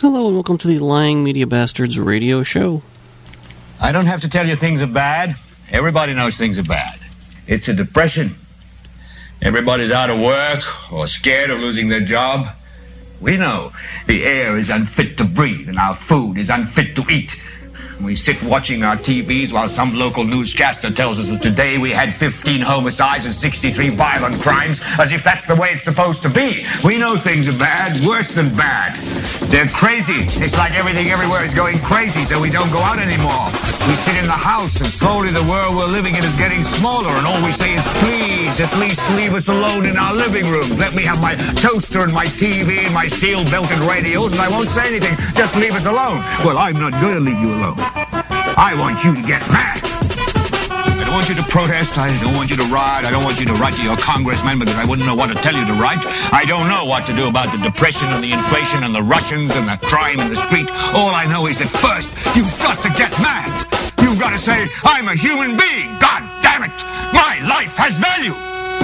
Hello and welcome to the Lying Media Bastards radio show. I don't have to tell you things are bad. Everybody knows things are bad. It's a depression. Everybody's out of work or scared of losing their job. We know the air is unfit to breathe and our food is unfit to eat. We sit watching our TVs while some local newscaster tells us that today we had 15 homicides and 63 violent crimes, as if that's the way it's supposed to be. We know things are bad, worse than bad. They're crazy. It's like everything everywhere is going crazy, so we don't go out anymore. We sit in the house, and slowly the world we're living in is getting smaller, and all we say is, please, at least leave us alone in our living rooms. Let me have my toaster and my TV and my steel-belted radios, and I won't say anything. Just leave us alone. Well, I'm not going to leave you alone. I want you to get mad. I don't want you to protest. I don't want you to riot. I don't want you to write to your congressman because I wouldn't know what to tell you to write. I don't know what to do about the depression and the inflation and the Russians and the crime in the street. All I know is that first, you've got to get mad. You've got to say, I'm a human being. God damn it. My life has value.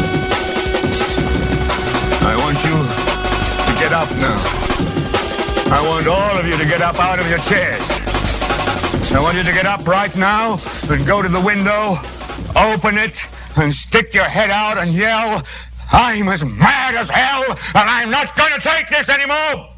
I want you to get up now. I want all of you to get up out of your chairs. I want you to get up right now and go to the window, open it, and stick your head out and yell, I'm as mad as hell, and I'm not going to take this anymore!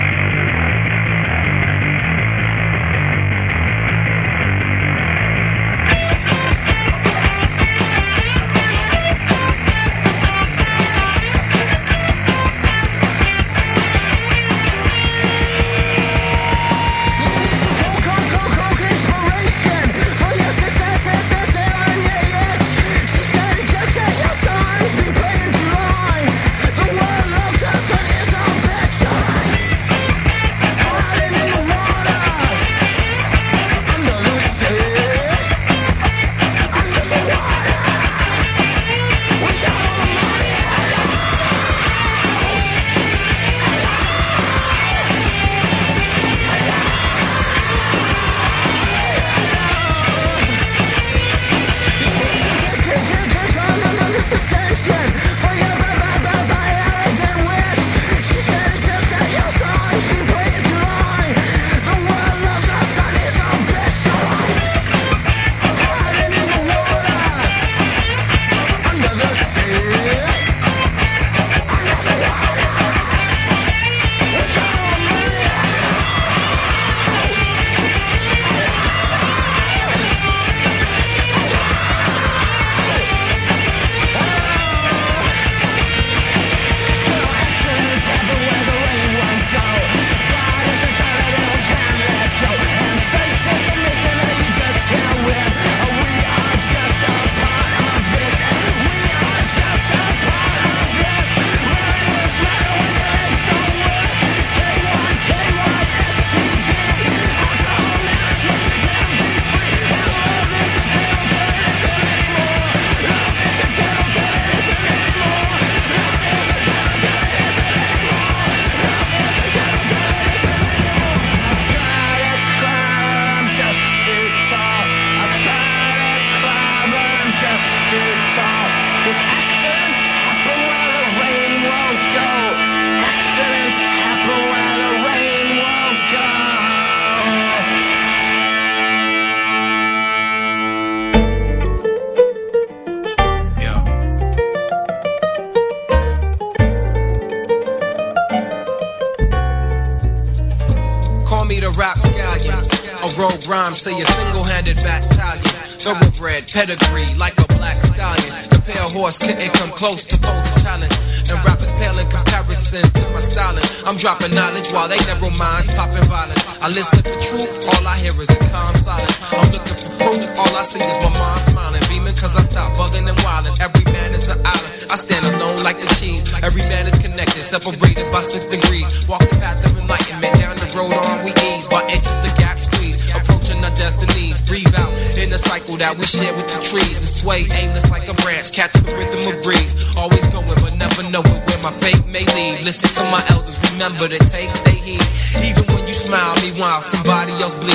Rhyme, say a single-handed battalion, thoroughbred pedigree like a black stallion. The pale horse couldn't come close to pose a challenge, and rappers pale in comparison to my styling. I'm dropping knowledge while they narrow minds, popping violence. I listen for truth, all I hear is a calm silence. I'm looking for proof, all I see is my mom smiling, beaming cause I stopped bugging and wilding. Every man is an island, I stand alone like the cheese. Every man is connected, separated by 6 degrees. Walk the path of enlightenment, down the road on we ease. By inches the gap squeeze, approaching our destinies. Breathe out in the cycle that we share with the trees. And sway aimless like a branch, catch the rhythm of breeze. Always going but never knowing where my fate may lead. Listen to my elders, remember to take they heed. Even when you smile, meanwhile somebody else bleeds. And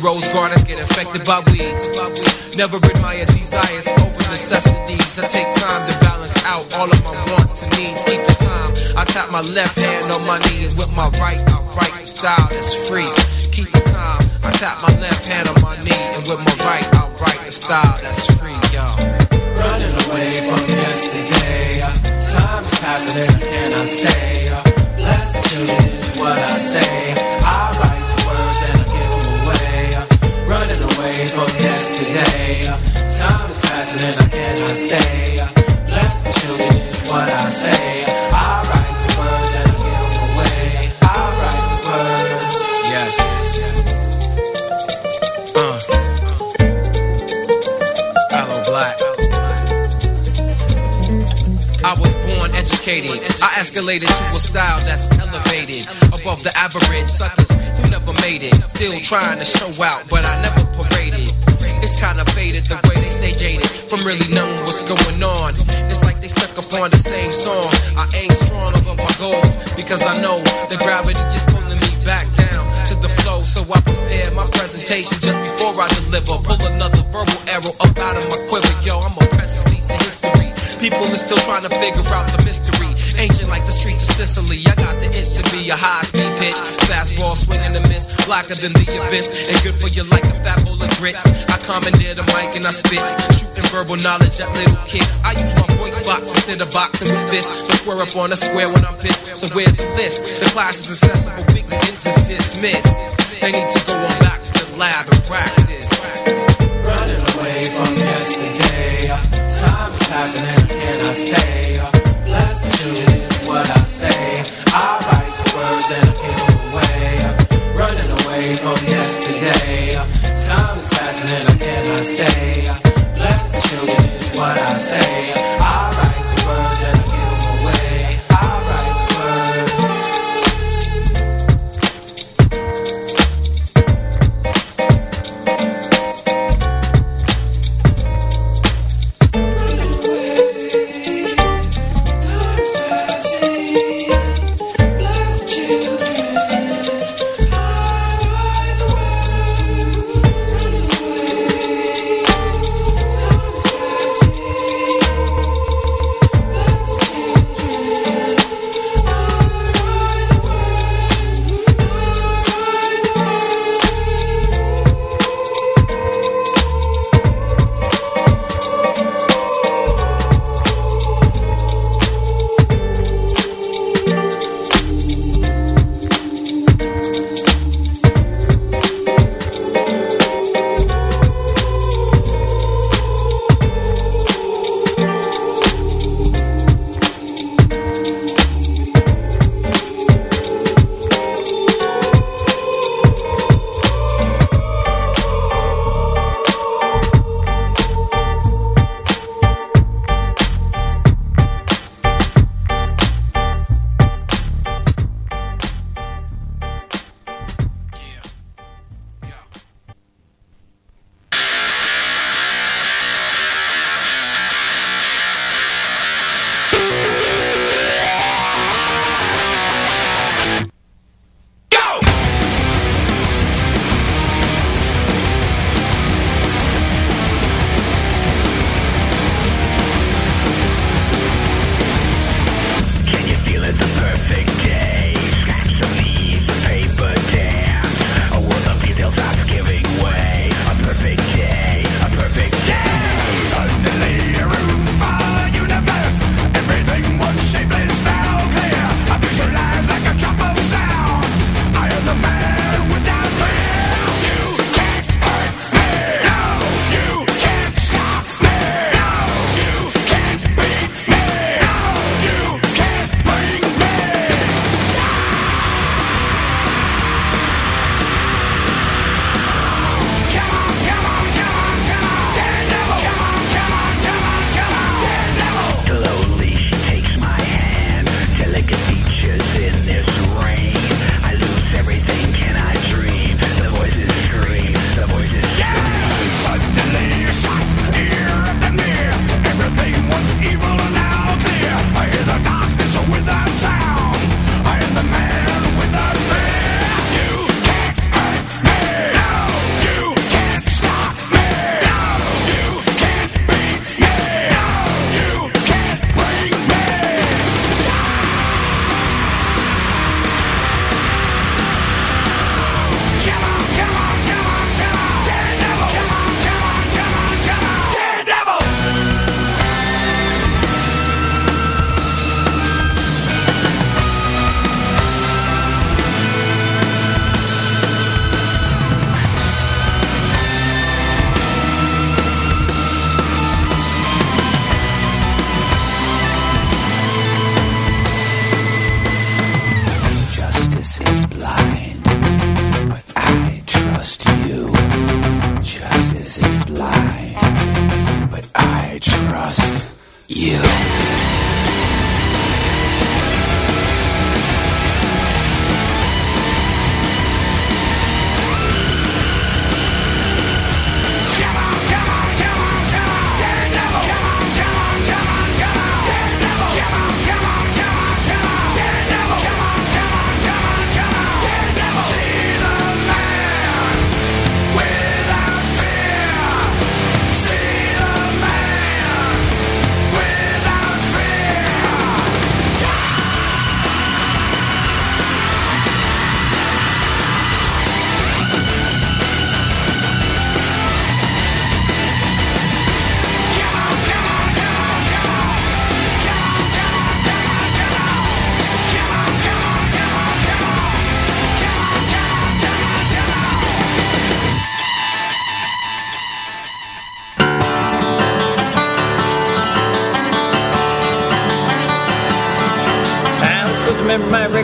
rose gardens get infected by weeds. Never admire desires over necessities. I take time to balance out all of my wants and needs. Keep the time. I tap my left hand on my knee, and with my right, I write in style that's free. Keep the time. I tap my left hand on my knee, and with my right, I write in style that's free, y'all. Running away from yesterday. Time's passing and I cannot stay. Bless the children is what I say. I write the words and I give them away. Running away from yesterday. Time is passing and I cannot stay. Bless the children is what I say. I write the words and I give them away. I write the words. Yes. Aloe Black. I was born educated. I escalated to a style that's elevated above the average. Suckers who never made it, still trying to show out, but I never paraded. It's kinda faded the way they stay jaded from really knowing what's going on. It's like they stuck upon the same song. I aim strong above my goals because I know the gravity is pulling me back down to the flow. So I prepare my presentation just before I deliver. Pull another verbal arrow up out of my quiver. Yo, I'm a precious piece of history. People are still trying to figure out the mystery. Ancient like the streets of Sicily. I got the itch to be a high-speed pitch. Fastball swinging the miss, blacker than the abyss. And good for you like a fat bowl of grits. I commandeer the mic and I spit, shooting verbal knowledge at little kids. I use my voice box instead of boxing with fists. So square up on a square when I'm pissed. So where's the list? The class is accessible, weakness is dismissed. They need to go on back to the lab and practice. Running away from yesterday. Time's passing and I cannot stay. Bless the children is what I say. I write the words and I give them away. Running away from yesterday. Time is passing and I cannot stay. Bless the children is what I say. I write the words and I give them away. I write the words.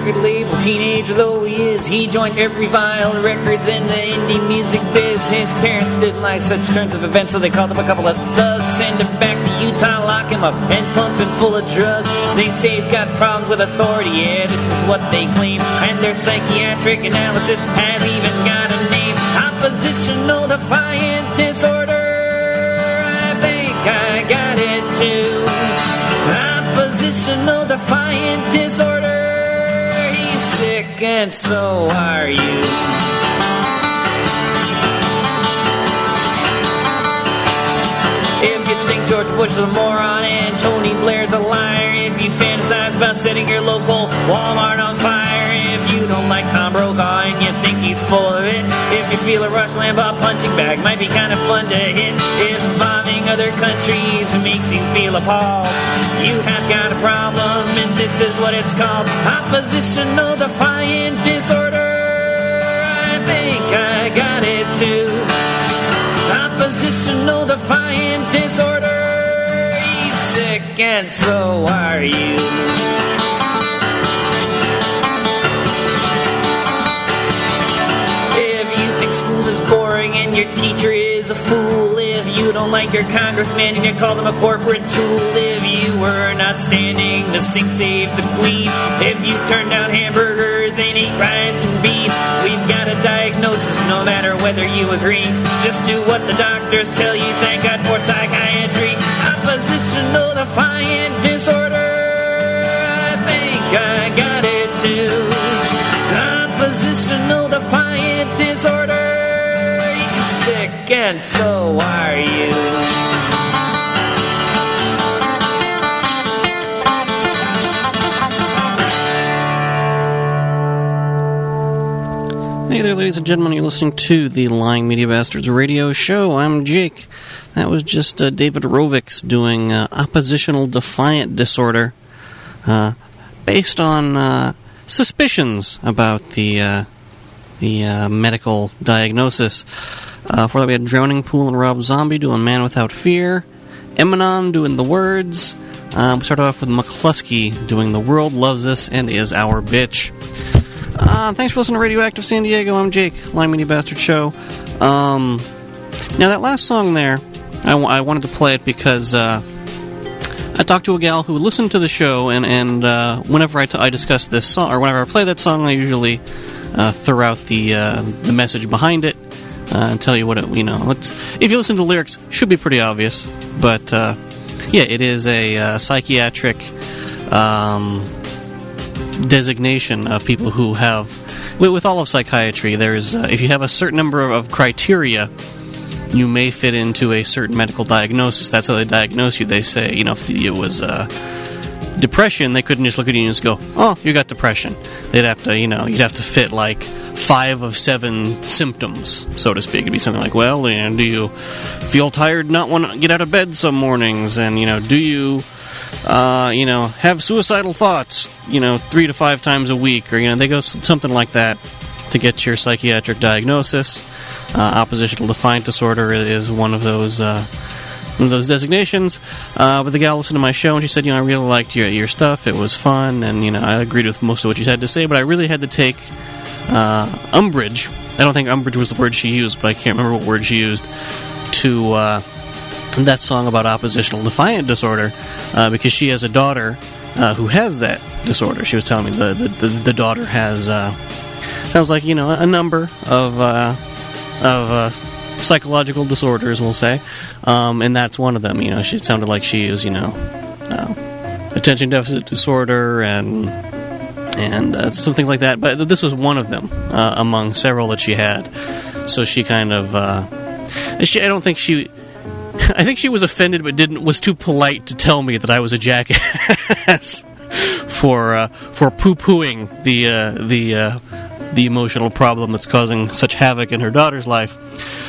record label. Teenager though he is, he joined every Vile Records in the indie music biz. His parents didn't like such turns of events, so they called him a couple of thugs. Send him back to Utah, lock him up, and pump him full of drugs. They say he's got problems with authority, yeah, this is what they claim. And their psychiatric analysis has even got a name. Oppositional defiant disorder. I think I got it too. Oppositional defiant disorder. He's sick and so are you. If you think George Bush is a moron and Tony Blair's a liar, if you fantasize about setting your local Walmart on fire, if you don't like Tom Brokaw and you think he's full of it, if you feel a Rush Limbaugh punching bag might be kind of fun to hit, if bombing other countries makes you feel appalled, you have got a problem and this is what it's called. Oppositional defiant disorder. I think I got it too. Oppositional defiant disorder. He's sick and so are you. If you think school is boring and your teacher is a fool, if you don't like your congressman and you call them a corporate tool, if you were not standing to sing Save the Queen, if you turn down hamburgers and eat rice and beef, we've got a diagnosis no matter whether you agree. Just do what the doctors tell you, thank God for psychiatry. Oppositional defiant disorder. I think I got it too. Oppositional defiant disorder. You're sick and so are you. Hey there, ladies and gentlemen. You're listening to the Lying Media Bastards radio show. I'm Jake. That was just David Rovics doing Oppositional Defiant Disorder, based on suspicions about the medical diagnosis. For that, we had Drowning Pool and Rob Zombie doing Man Without Fear, Emanon doing The Words. We started off with McCluskey doing The World Loves Us and Is Our Bitch. Thanks for listening to Radioactive San Diego. I'm Jake, Lying Media Bastard Show. Now, that last song there, I wanted to play it because I talked to a gal who listened to the show, and whenever I discuss this song, or whenever I play that song, I usually throw out the message behind it and tell you what it, if you listen to the lyrics, it should be pretty obvious. But, yeah, it is a psychiatric designation of people who have, with all of psychiatry, there's if you have a certain number of criteria, you may fit into a certain medical diagnosis. That's how they diagnose you. They say, if it was depression, they couldn't just look at you and just go, oh, you got depression. They'd have to, you'd have to fit like 5 of 7 symptoms, so to speak. It'd be something like, well, do you feel tired, not want to get out of bed some mornings, and do you have suicidal thoughts, 3 to 5 times a week, or, they go something like that to get your psychiatric diagnosis. Oppositional defiant disorder is one of those designations. But the gal listened to my show, and she said, I really liked your stuff. It was fun, and, I agreed with most of what you had to say, but I really had to take umbrage. I don't think umbrage was the word she used, but I can't remember what word she used, to that song about oppositional defiant disorder, because she has a daughter who has that disorder. She was telling me the daughter has sounds like a number of psychological disorders, we'll say, and that's one of them. It sounded like she is attention deficit disorder and something like that. But this was one of them among several that she had. So she kind of I think she was offended, but was too polite to tell me that I was a jackass for poo-pooing the emotional problem that's causing such havoc in her daughter's life.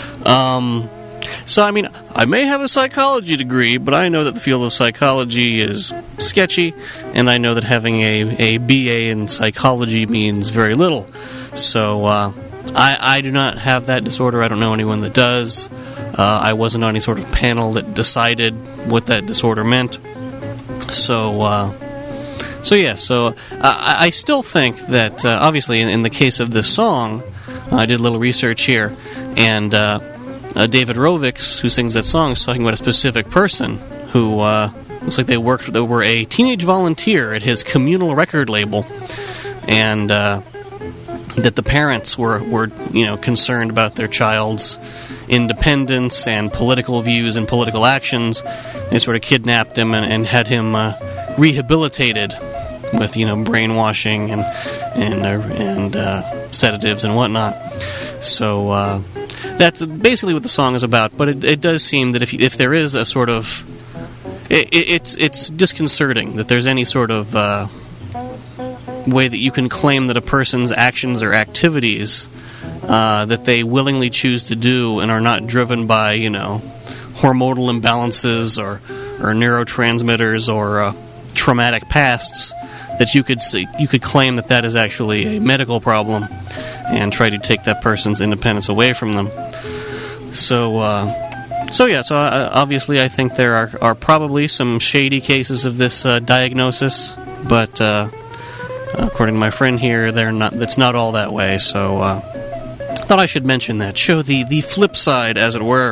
So, I may have a psychology degree, but I know that the field of psychology is sketchy, and I know that having a BA in psychology means very little. So, I do not have that disorder. I don't know anyone that does. I wasn't on any sort of panel that decided what that disorder meant. So, I still think that, obviously, in the case of this song, I did a little research here, and David Rovics, who sings that song, is talking about a specific person who looks like they were a teenage volunteer at his communal record label, and that the parents were concerned about their child's independence and political views and political actions. They sort of kidnapped him and had him rehabilitated with brainwashing and sedatives and whatnot. So that's basically what the song is about. But it does seem that if there is a sort of it's disconcerting that there's any sort of way that you can claim that a person's actions or activities that they willingly choose to do and are not driven by hormonal imbalances or neurotransmitters or traumatic pasts, that you could claim that is actually a medical problem and try to take that person's independence away from them. So obviously I think there are probably some shady cases of this diagnosis, but according to my friend here, that's not all that way. So I thought I should mention that, show the flip side, as it were.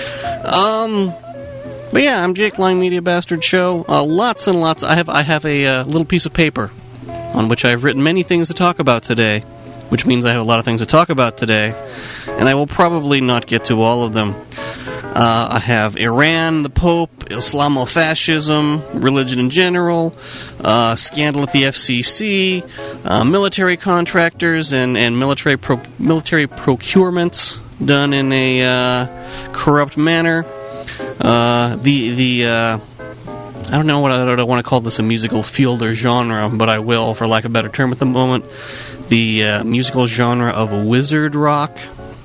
But yeah, I'm Jake, Lying Media Bastard Show. Lots and lots. I have a little piece of paper on which I've written many things to talk about today, which means I have a lot of things to talk about today, and I will probably not get to all of them. I have Iran, the Pope, Islamofascism, religion in general, scandal at the FCC, military contractors and military procurements done in a corrupt manner. I don't know what I want to call this, a musical field or genre, but I will, for lack of a better term at the moment. The musical genre of wizard rock.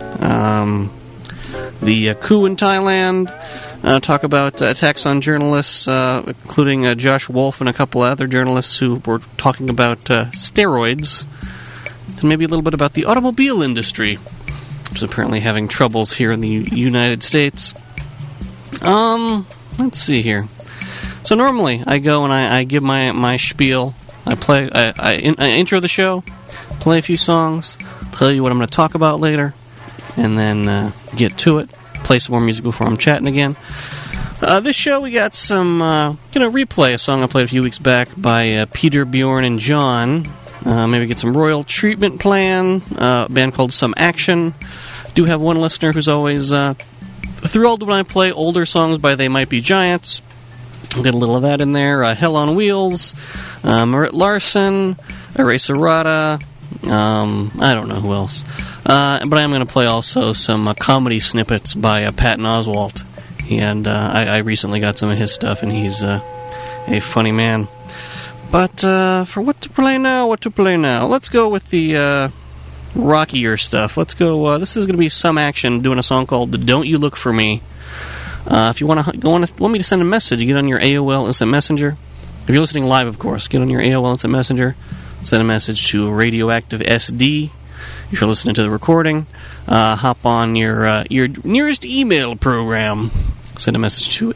The coup in Thailand. Talk about attacks on journalists, including Josh Wolf and a couple other journalists who were talking about steroids. And maybe a little bit about the automobile industry, which is apparently having troubles here in the United States. Let's see here. So normally I go and I give my spiel. I intro the show, play a few songs, tell you what I'm going to talk about later, and then get to it. Play some more music before I'm chatting again. This show we got some replay a song I played a few weeks back by Peter, Bjorn, and John. Maybe get some Royal Treatment Plan, a band called Some Action. Do have one listener who's always thrilled when I play older songs by They Might Be Giants. We'll get a little of that in there. Hell on Wheels, Merritt Larson, Eraserata, I don't know who else. But I am going to play also some comedy snippets by Patton Oswalt. And I recently got some of his stuff, and he's a funny man. But for what to play now, let's go with the rockier stuff. Let's go, this is going to be Some Action doing a song called Don't You Look For Me. If you want me to send a message, get on your AOL Instant Messenger. If you're listening live, of course, get on your AOL Instant Messenger. Send a message to Radioactive SD. If you're listening to the recording, hop on your nearest email program. Send a message to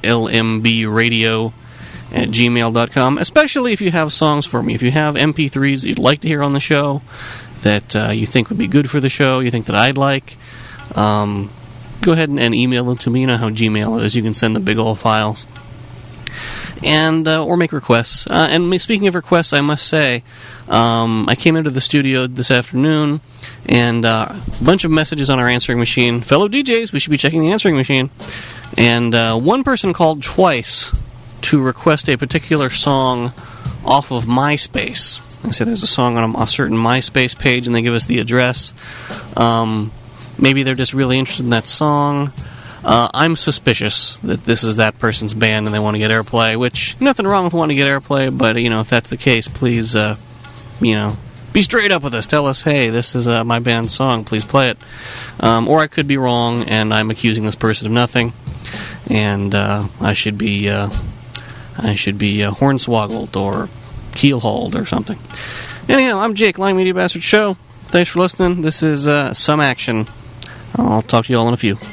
lmbradio@gmail.com, especially if you have songs for me. If you have MP3s that you'd like to hear on the show, that you think would be good for the show, you think that I'd like, go ahead and email them to me. You know how Gmail is. You can send the big old files. And or make requests. And speaking of requests, I must say, I came into the studio this afternoon, and a bunch of messages on our answering machine. Fellow DJs, we should be checking the answering machine. And one person called twice to request a particular song off of MySpace. I said there's a song on a certain MySpace page, and they give us the address. Maybe they're just really interested in that song. I'm suspicious that this is that person's band and they want to get airplay, which, nothing wrong with wanting to get airplay, but, if that's the case, please, be straight up with us. Tell us, hey, this is my band's song, please play it. Or I could be wrong, and I'm accusing this person of nothing, and I should be hornswoggled or keelhauled or something. Anyhow, I'm Jake, Lying Media Bastard Show. Thanks for listening. This is Some Action. I'll talk to you all in a few.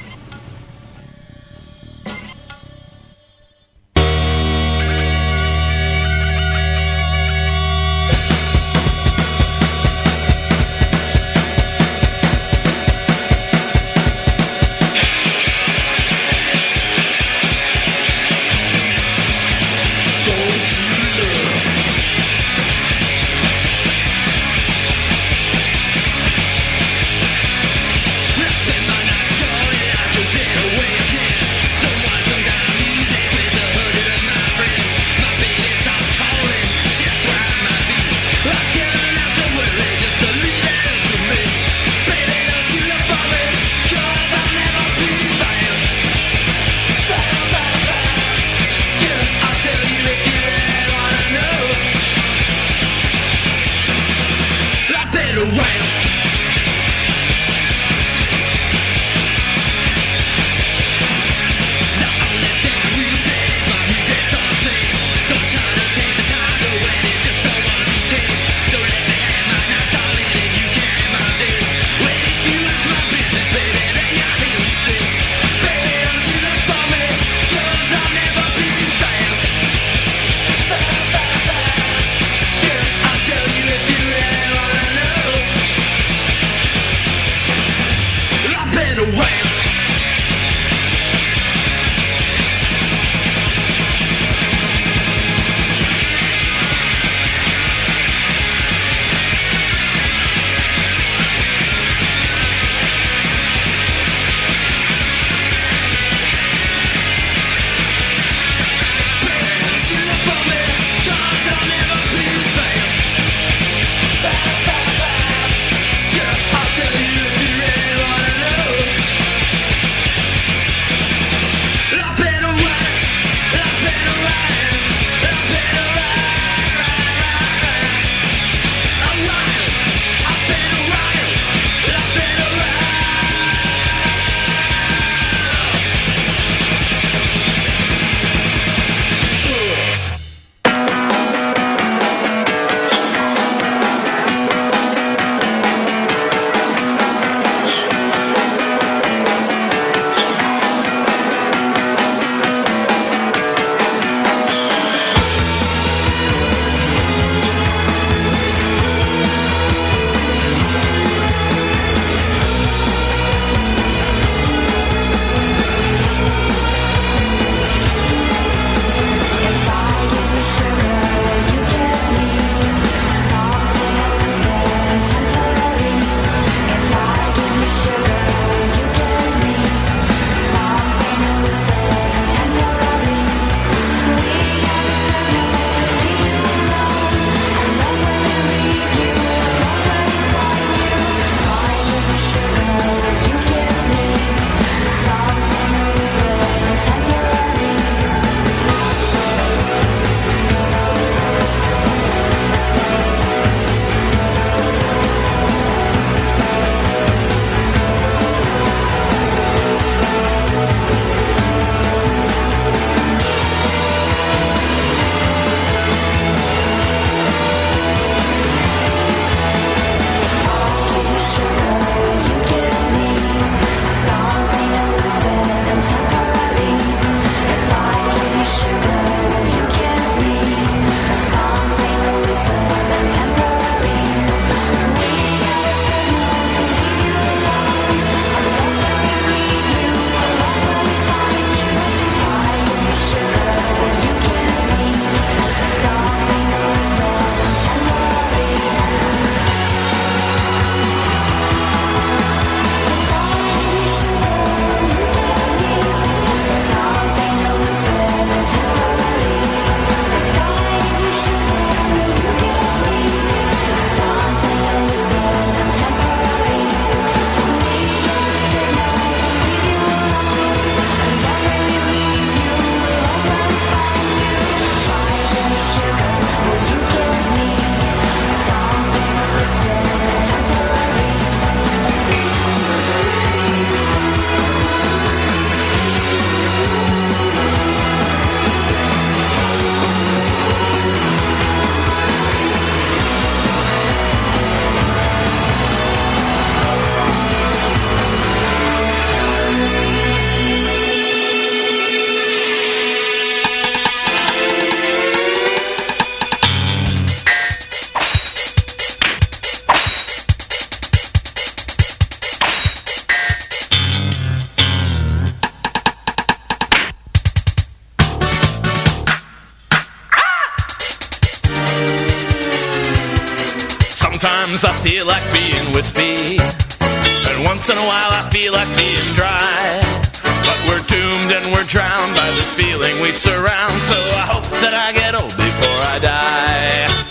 Sometimes I feel like being wispy, and once in a while I feel like being dry. But we're doomed and we're drowned by this feeling we surround, so I hope that I get old before I die.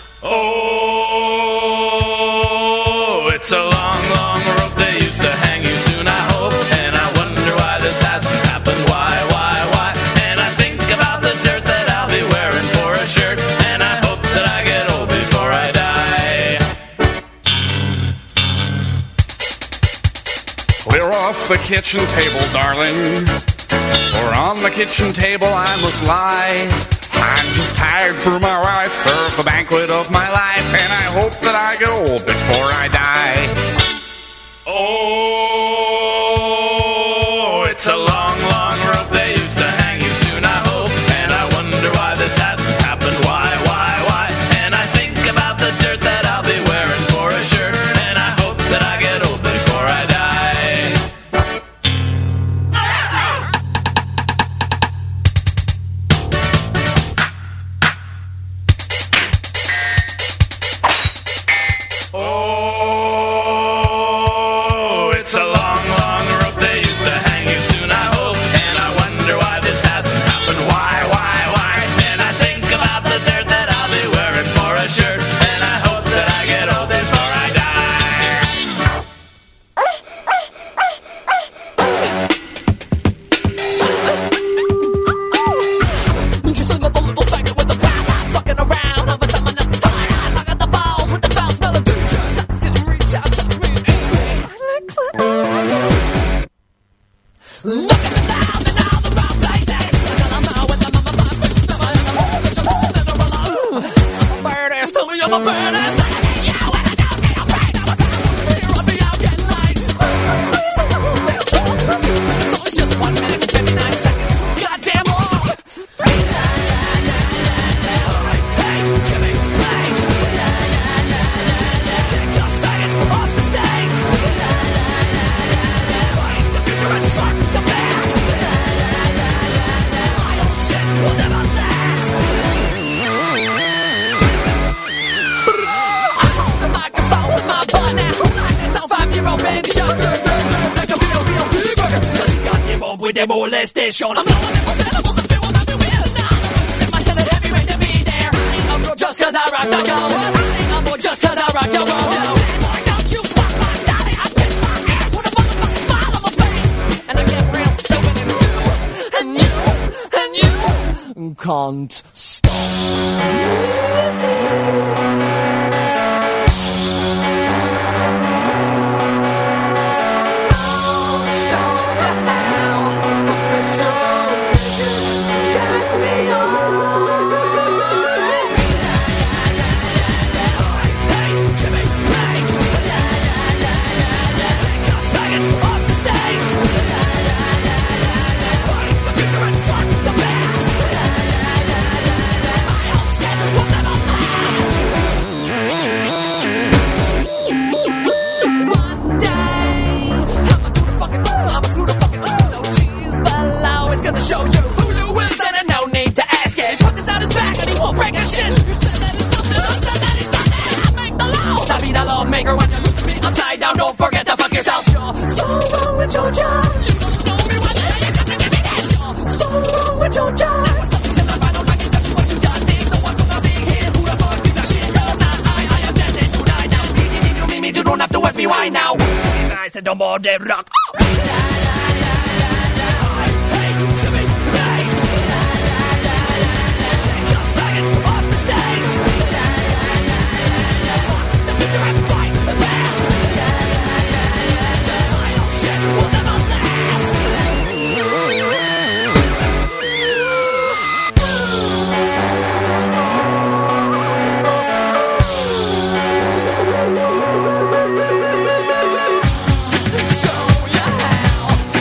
Oh, it's a long, long rope they used to hang you soon, I hope. And I wonder why this hasn't happened. Why? And I think about the dirt that I'll be wearing for a shirt, and I hope that I get old before I die. Clear off the kitchen table, darling, for on the kitchen table I must lie. I'm just tired for my wife served the banquet of my life, and I hope that I get old before I die. Oh, it's a long, long rope they used to hang you soon, I hope. And I wonder why this hasn't happened. Why? And I think about the dirt that I'll be wearing for a shirt, and I hope that I get old before I die. Oh, it's a long, long rope they used to hang you soon, I hope. And I wonder why this hasn't happened. Why? And I think about the dirt that I'll be wearing for a shirt, and I hope that I get old before I die. Just another little faggot with a pride. I'm fucking around over someone else's side. I got the balls with the foul smell of dude. Sucks didn't reach out, touch me. Look at me now, I'm in all the wrong places. Till I'm out with the mama bitch. Never in the hole, but you're never alone. I'm a badass, tell me I'm a badass. I need you and I don't get afraid. I'm a here, I'll be out getting light. Please, the whole damn song. So it's just 1 minute and 59 seconds. Goddamn long. Hey, Jimmy Page. Take your seconds off the stage. Fight the future and fuck the past. My old shit will never last. I hold the microphone with my butt now. Like this now 5-year-old baby shark. That could be a real big burger. Cause he got me bomb with the molestation. I'm blowing them animals and feel I'm everywhere now. In my head, heavy rain to be there. Ain't no girl just cause I rock the go. Ain't no boy just cause I rock your world. Boy, don't you fuck my daddy. I kiss my ass with a motherfucking smile on my face. And I get real stupid and you can't stop. Show you who you is and no need to ask it. Put this out his back and he won't break a shit. You said that he's nothing, I said that he's nothing. I make the laws. I be the lawmaker when you look me upside down. Don't forget to fuck yourself. You're so wrong with your job. You don't know me when you got to give me this. You're so wrong with your job. Now something's in the final record, that's what you just did. So I'm gonna be here. Who the fuck gives a shit? You're not I am destined to die now. You don't have to ask me why now. I said don't more dead rock. Jimmy Page. Take your seconds off the stage. Fuck the future and fight the past. My old shit will never last. Show you how.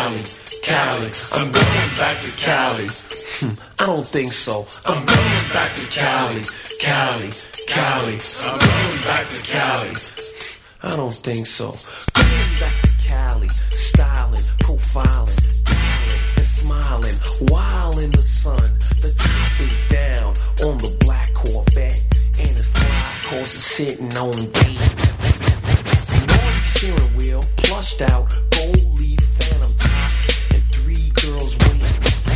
Cali, Cali. I'm going back to Cali. I don't think so. I'm going back to Cali, Cali, Cali. I'm going back to Cali. I don't think so. Going back to Cali, styling, profiling, dialing, and smiling, while in the sun. The top is down on the black Corvette, and it's fly cause it's sitting on D. Nordic steering wheel, plushed out, gold leaf phantom top, and 3 girls waiting.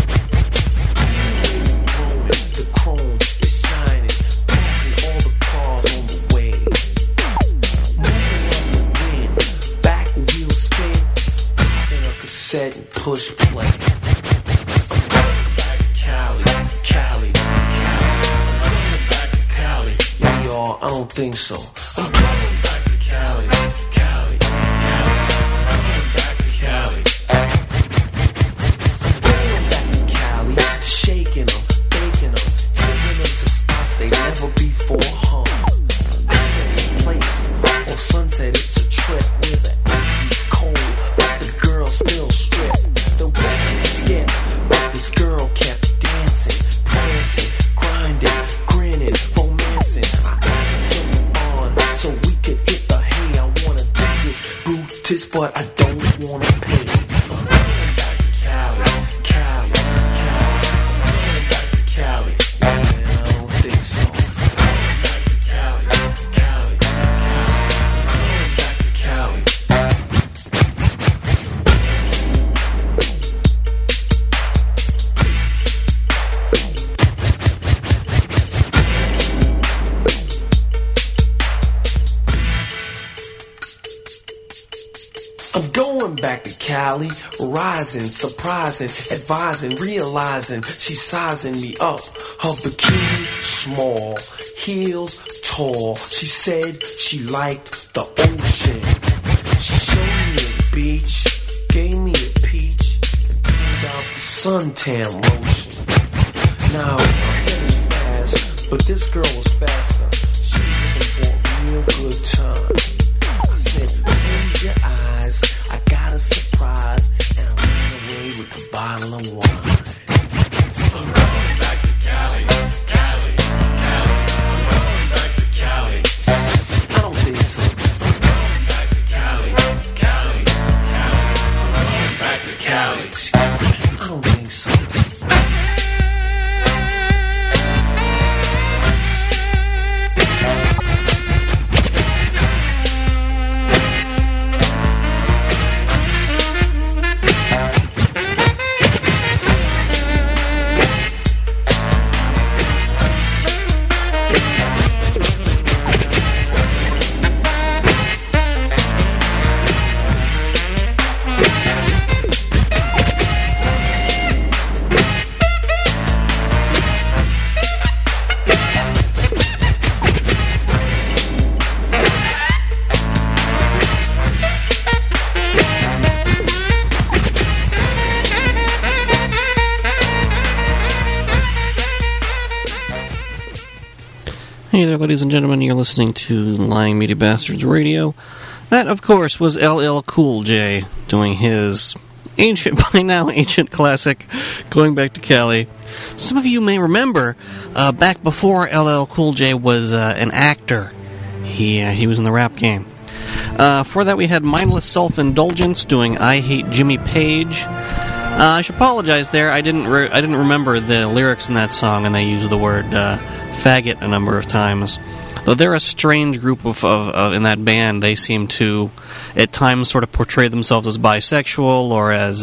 The chrome is shining, passing all the cars on the way. Moving up the wind, back wheel spin, popping a cassette and push play. I'm going back to Cali, Cali, Cali. I'm going back to Cali. Yeah, y'all, I don't think so. I'm going back to Cali, Cali, Cali. I'm going back to Cali. I'm going back to Cali, shaking them, baking them, taking them to spots they never before hung. Place on Sunset, it's a trip where the AC's cold, but the girl still stripped. The wedding skip, but this girl kept dancing, prancing, grinding, grinning, romancing. I asked her to move on so we could hit the hay. I wanna do this Brutus, but I don't wanna pay. I'm going back to Cali, Cali, Cali. I'm going back to Cali. Yeah, man, I don't think so. I'm going back to Cali, Cali, Cali. I'm going back to Cali. I'm going back to Cali, rising, surprising, advising, realizing she's sizing me up. Her bikini small, heels tall. She said she liked the ocean. She showed me a beach, gave me a peach, and pulled out the suntan lotion. Now my head is fast, but this girl was faster. She was looking for a real good time. I said, close your eyes, I got a surprise, and I ran away with the bottle of wine. I'm going back to Cali, Cali, Cali. I'm going back to Cali. I don't think so. I'm going back to Cali, Cali, Cali. I'm going back to Cali. I don't think so. Hey there, ladies and gentlemen, you're listening to Lying Media Bastards Radio. That, of course, was LL Cool J doing his by now ancient classic, Going Back to Cali. Some of you may remember, back before LL Cool J was an actor, he was in the rap game. For that we had Mindless Self-Indulgence doing I Hate Jimmy Page. I should apologize there, I didn't remember the lyrics in that song, and they used the word faggot a number of times. Though they're a strange group of in that band, they seem to at times sort of portray themselves as bisexual or as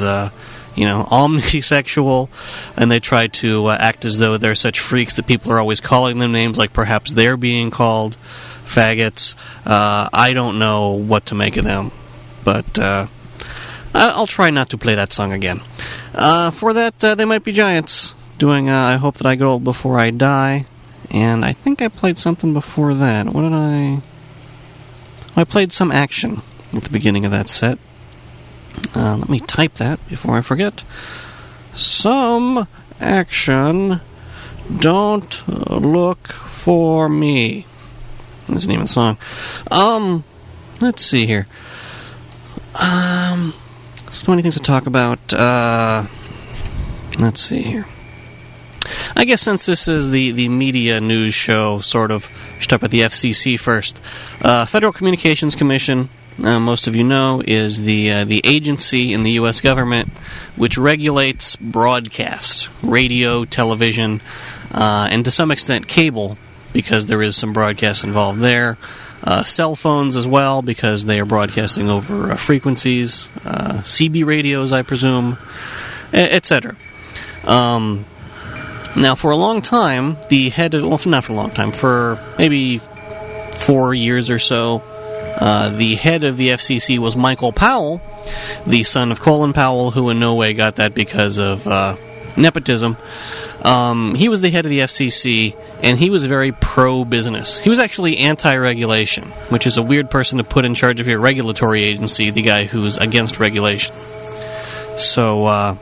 omnisexual, and they try to act as though they're such freaks that people are always calling them names, like perhaps they're being called faggots. I don't know what to make of them, but I'll try not to play that song again. For that, They Might Be Giants doing I Hope That I Go Before I Die. And I think I played something before that. What did I... I played some Action at the beginning of that set. Let me type that before I forget. Some Action, Don't Look For Me. That's the name of the song. Let's see here. So many things to talk about. Let's see here. I guess since this is the media news show, sort of, we should talk about the FCC first. Federal Communications Commission, most of you know, is the agency in the U.S. government which regulates broadcast, radio, television, and to some extent cable, because there is some broadcast involved there. Cell phones as well, because they are broadcasting over frequencies. CB radios, I presume, etc. Now, for a long time, the head of... Well, not for a long time. For maybe 4 years or so, the head of the FCC was Michael Powell, the son of Colin Powell, who in no way got that because of nepotism. He was the head of the FCC, and he was very pro-business. He was actually anti-regulation, which is a weird person to put in charge of your regulatory agency, the guy who's against regulation. So,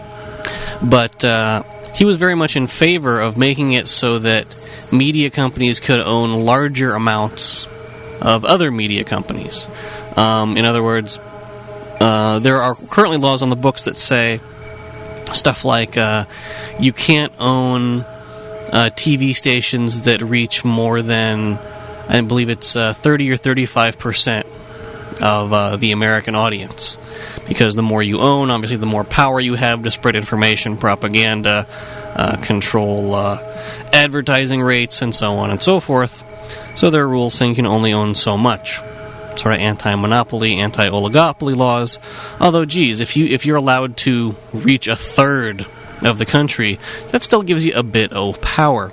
but he was very much in favor of making it so that media companies could own larger amounts of other media companies. In other words, there are currently laws on the books that say stuff like you can't own TV stations that reach more than, I believe it's 30 or 35% of the American audience. Because the more you own, obviously the more power you have to spread information, propaganda, control advertising rates, and so on and so forth. So there are rules saying you can only own so much. Sort of anti-monopoly, anti-oligopoly laws. Although, geez, if you're allowed to reach a third of the country, that still gives you a bit of power.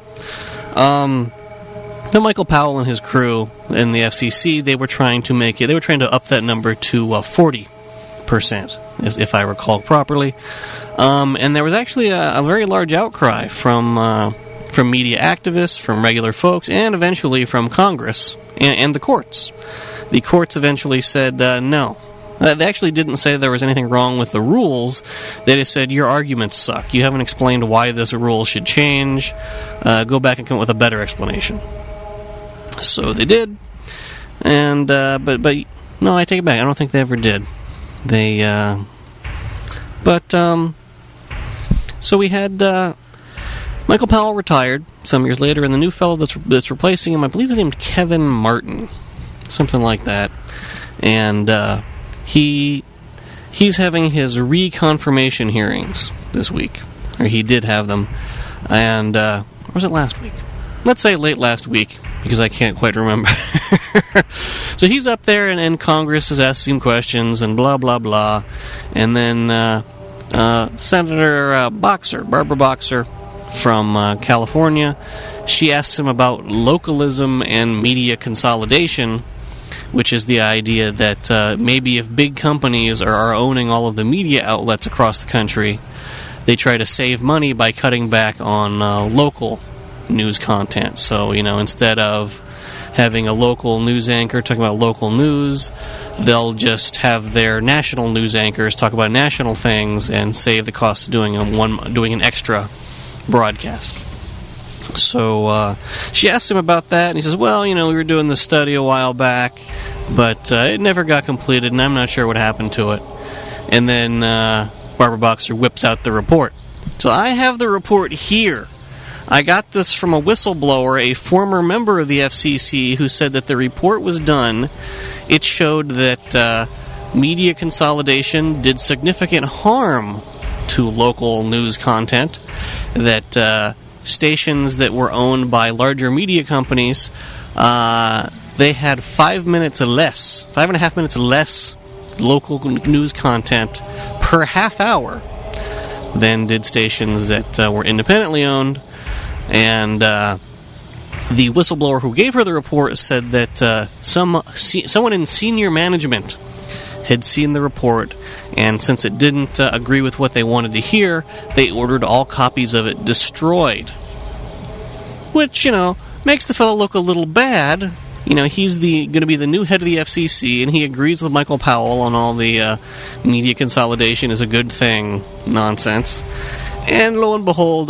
But Michael Powell and his crew in the FCC, they were trying to up that number to 40%, if I recall properly. And there was actually a very large outcry from media activists, from regular folks, and eventually from Congress and the courts. The courts eventually said no. They actually didn't say there was anything wrong with the rules. They just said, your arguments suck. You haven't explained why this rule should change. Go back and come up with a better explanation. So they did. And but no, I take it back. I don't think they ever did. They so we had Michael Powell retired some years later, and the new fellow that's replacing him, I believe, is named Kevin Martin, something like that. And he's having his reconfirmation hearings this week, or he did have them. And or was it last week? Let's say late last week, because I can't quite remember. So he's up there, and Congress is asking him questions, and blah, blah, blah. And then Senator Barbara Boxer from California, she asks him about localism and media consolidation, which is the idea that maybe if big companies are owning all of the media outlets across the country, they try to save money by cutting back on local news content. So, instead of having a local news anchor talking about local news, they'll just have their national news anchors talk about national things and save the cost of doing an extra broadcast. So she asked him about that, and he says, well, we were doing this study a while back, but it never got completed, and I'm not sure what happened to it. And then Barbara Boxer whips out the report. So I have the report here. I got this from a whistleblower, a former member of the FCC, who said that the report was done. It showed that media consolidation did significant harm to local news content, that stations that were owned by larger media companies, they had 5.5 minutes less local news content per half hour than did stations that were independently owned. And the whistleblower who gave her the report said that someone in senior management had seen the report, and since it didn't agree with what they wanted to hear, they ordered all copies of it destroyed. Which, makes the fellow look a little bad. He's going to be the new head of the FCC, and he agrees with Michael Powell on all the media consolidation is a good thing nonsense. And lo and behold,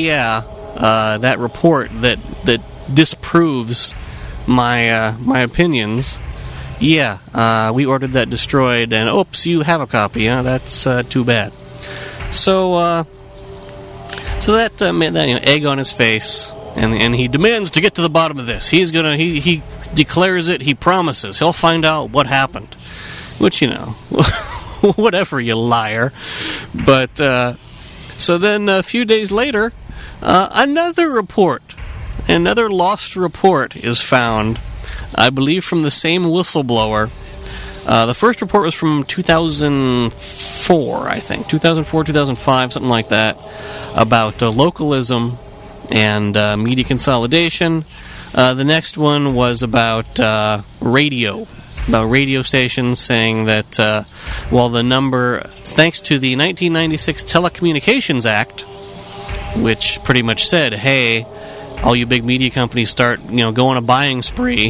that report that disproves my opinions, yeah, we ordered that destroyed, and oops, you have a copy. Huh? That's too bad. So that made that egg on his face, and he demands to get to the bottom of this. He declares it. He promises he'll find out what happened. Which, whatever, you liar. But so then a few days later, another lost report is found, I believe from the same whistleblower. The first report was from 2004, I think. 2004, 2005, something like that, about localism and media consolidation. The next one was about radio stations, saying that the number, thanks to the 1996 Telecommunications Act, which pretty much said, hey, all you big media companies start, go on a buying spree.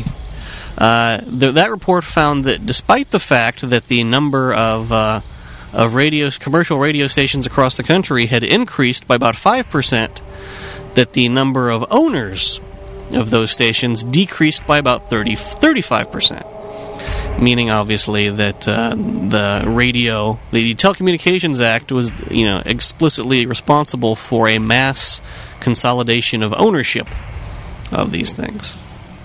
That report found that despite the fact that the number of commercial radio stations across the country had increased by about 5%, that the number of owners of those stations decreased by about 35%. Meaning, obviously, that the Telecommunications Act was, explicitly responsible for a mass consolidation of ownership of these things.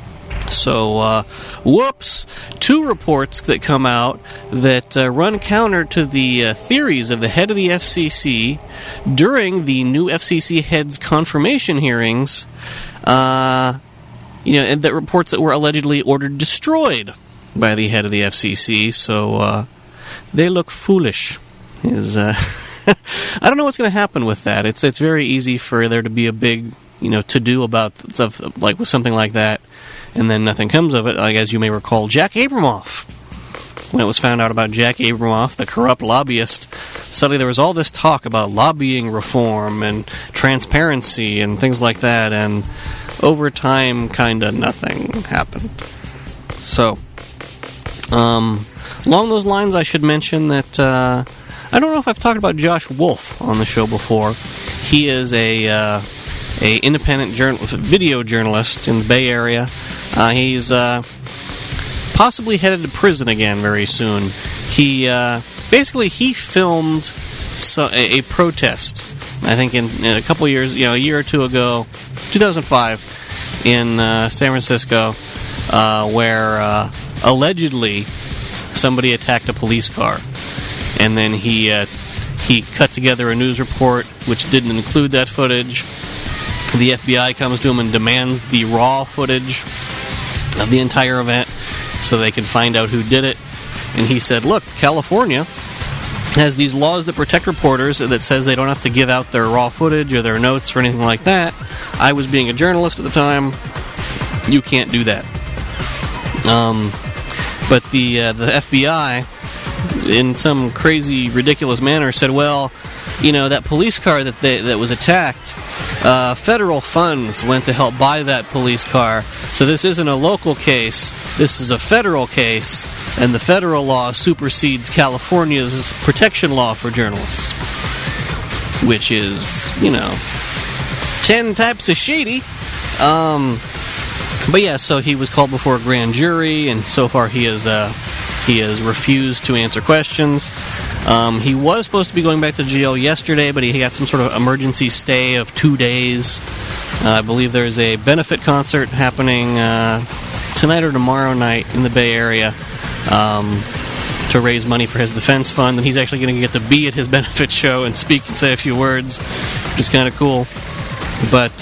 So, whoops, two reports that come out that run counter to the theories of the head of the FCC during the new FCC head's confirmation hearings, and that reports that were allegedly ordered destroyed by the head of the FCC, so they look foolish. I don't know what's going to happen with that. It's very easy for there to be a big, to-do about stuff like with something like that, and then nothing comes of it. Like, as you may recall, Jack Abramoff. When it was found out about Jack Abramoff, the corrupt lobbyist, suddenly there was all this talk about lobbying reform and transparency and things like that, and over time, kind of nothing happened. So, along those lines, I should mention that I don't know if I've talked about Josh Wolf on the show before. He is a independent video journalist in the Bay Area. He's possibly headed to prison again very soon. He filmed a protest, I think in a couple years, a year or two ago, 2005, in San Francisco, where allegedly somebody attacked a police car, and then he cut together a news report which didn't include that footage. The FBI comes to him and demands the raw footage of the entire event so they can find out who did it. And he said, look, California has these laws that protect reporters that says they don't have to give out their raw footage or their notes or anything like that. I was being a journalist at the time. You can't do that. But the FBI, in some crazy, ridiculous manner, said, well, that police car that was attacked, federal funds went to help buy that police car, so this isn't a local case, this is a federal case, and the federal law supersedes California's protection law for journalists, which is, 10 types of shady. But yeah, so he was called before a grand jury, and so far he has refused to answer questions. He was supposed to be going back to jail yesterday, but he got some sort of emergency stay of 2 days. I believe there's a benefit concert happening tonight or tomorrow night in the Bay Area to raise money for his defense fund, and he's actually going to get to be at his benefit show and speak and say a few words, which is kind of cool. But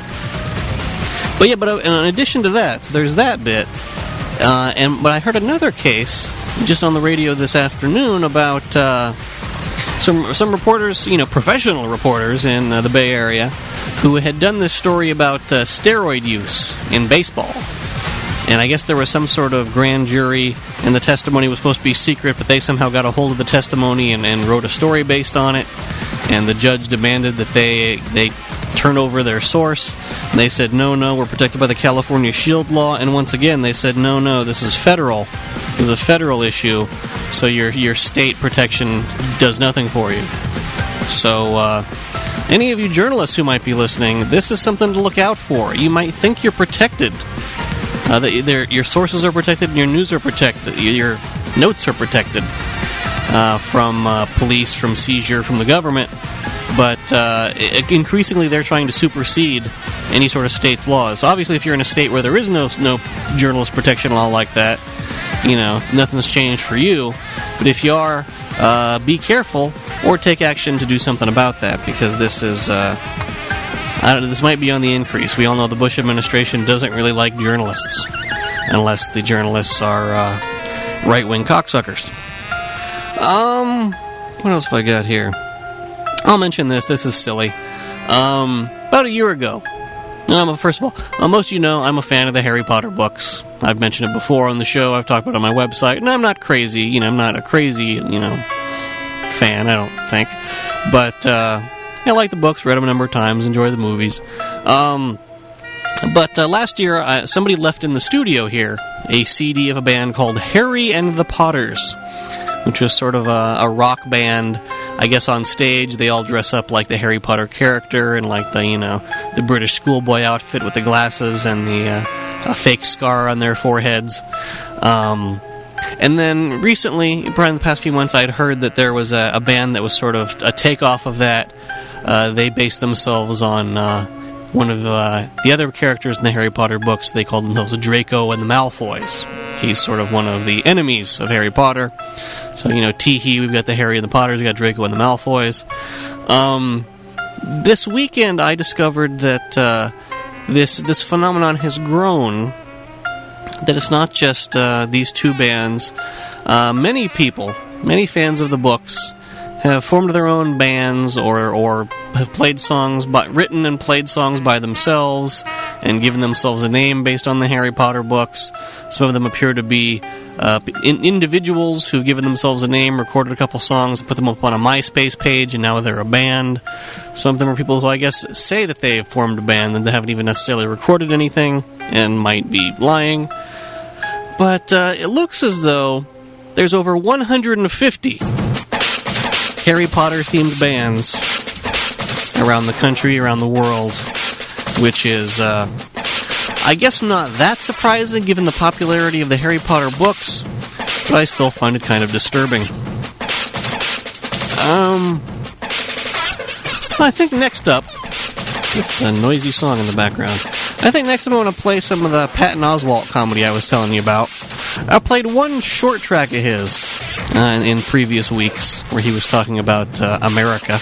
in addition to that, so there's that bit. But I heard another case just on the radio this afternoon about some reporters, professional reporters in the Bay Area, who had done this story about steroid use in baseball. And I guess there was some sort of grand jury, and the testimony was supposed to be secret, but they somehow got a hold of the testimony and wrote a story based on it. And the judge demanded that they turn over their source. And they said, no, we're protected by the California Shield Law. And once again, they said, no, this is federal. This is a federal issue, so your state protection does nothing for you. So, any of you journalists who might be listening, this is something to look out for. You might think you're protected Your sources are protected, and your news are protected. Your notes are protected from police, from seizure, from the government. But increasingly, they're trying to supersede any sort of state's laws. So obviously, if you're in a state where there is no journalist protection law like that, nothing's changed for you. But if you are, be careful or take action to do something about that, because this is, this might be on the increase. We all know the Bush administration doesn't really like journalists, unless the journalists are right-wing cocksuckers. What else have I got here? I'll mention this. This is silly. About a year ago, first of all, most of you know I'm a fan of the Harry Potter books. I've mentioned it before on the show. I've talked about it on my website. And I'm not crazy. I'm not a crazy, fan, I don't think. But I like the books, read them a number of times, enjoy the movies. But last year, somebody left in the studio here a CD of a band called Harry and the Potters, which was sort of a rock band. I guess on stage they all dress up like the Harry Potter character and like the British schoolboy outfit with the glasses and the a fake scar on their foreheads. And then recently, probably in the past few months, I'd heard that there was a band that was sort of a takeoff of that. They based themselves on one of the other characters in the Harry Potter books. They called themselves Draco and the Malfoys. He's sort of one of the enemies of Harry Potter. So, Tee-hee, we've got the Harry and the Potters, we've got Draco and the Malfoys. This weekend, I discovered that this phenomenon has grown, that it's not just these two bands. Many people, many fans of the books, have formed their own bands or have played songs, written and played songs by themselves and given themselves a name based on the Harry Potter books. Some of them appear to be individuals who've given themselves a name, recorded a couple songs, put them up on a MySpace page, and now they're a band. Some of them are people who I guess say that they've formed a band and they haven't even necessarily recorded anything and might be lying. But it looks as though there's over 150 Harry Potter-themed bands around the country, around the world, which is, I guess, not that surprising given the popularity of the Harry Potter books, but I still find it kind of disturbing. I think next up, this is a noisy song in the background. I think next up I want to play some of the Patton Oswalt comedy I was telling you about. I played one short track of his in previous weeks where he was talking about America.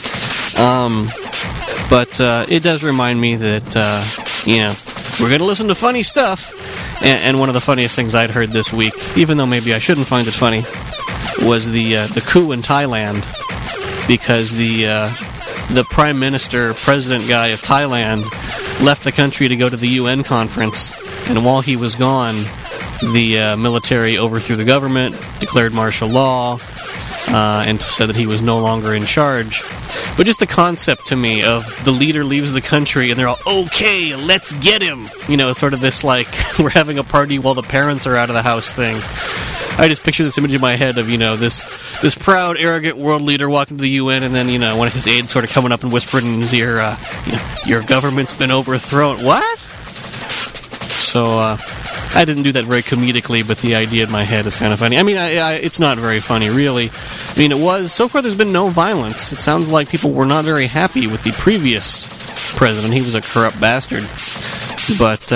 But it does remind me that, we're going to listen to funny stuff. And one of the funniest things I'd heard this week, even though maybe I shouldn't find it funny, was the coup in Thailand. Because the Prime Minister, President guy of Thailand, left the country to go to the UN conference. And while he was gone, the military overthrew the government, declared martial law, and said that he was no longer in charge. But just the concept to me of the leader leaves the country and they're all, okay, let's get him. Sort of this, we're having a party while the parents are out of the house thing. I just picture this image in my head of, this proud, arrogant world leader walking to the UN, and then, one of his aides sort of coming up and whispering in his ear, your government's been overthrown. What? So, I didn't do that very comedically, but the idea in my head is kind of funny. I mean, it's not very funny, really. I mean, it was. So far, there's been no violence. It sounds like people were not very happy with the previous president. He was a corrupt bastard. But,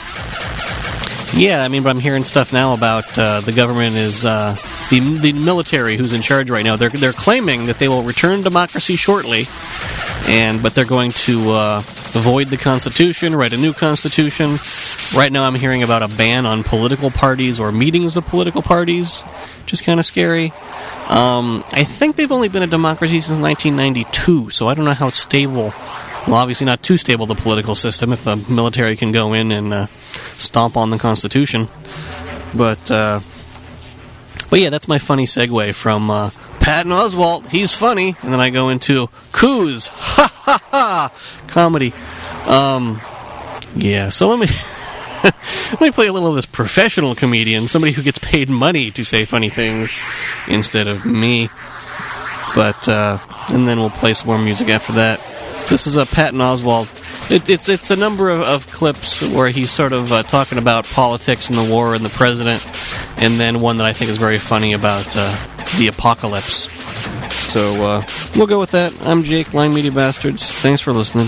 but I'm hearing stuff now about the government is the military who's in charge right now. They're claiming that they will return democracy shortly, but they're going to void the Constitution, write a new Constitution. Right now I'm hearing about a ban on political parties or meetings of political parties, which is kind of scary. I think they've only been a democracy since 1992, so I don't know how stable, well, obviously not too stable, the political system, if the military can go in and stomp on the Constitution. But yeah, that's my funny segue from Patton Oswalt, he's funny, and then I go into coups, ha ha ha, comedy. Yeah, so let me play a little of this professional comedian, somebody who gets paid money to say funny things instead of me. But and then we'll play some more music after that. So this is Patton Oswalt. It's a number of clips where he's sort of talking about politics and the war and the president, and then one that I think is very funny about the apocalypse. So we'll go with that. I'm Jake, Line Media Bastards. Thanks for listening.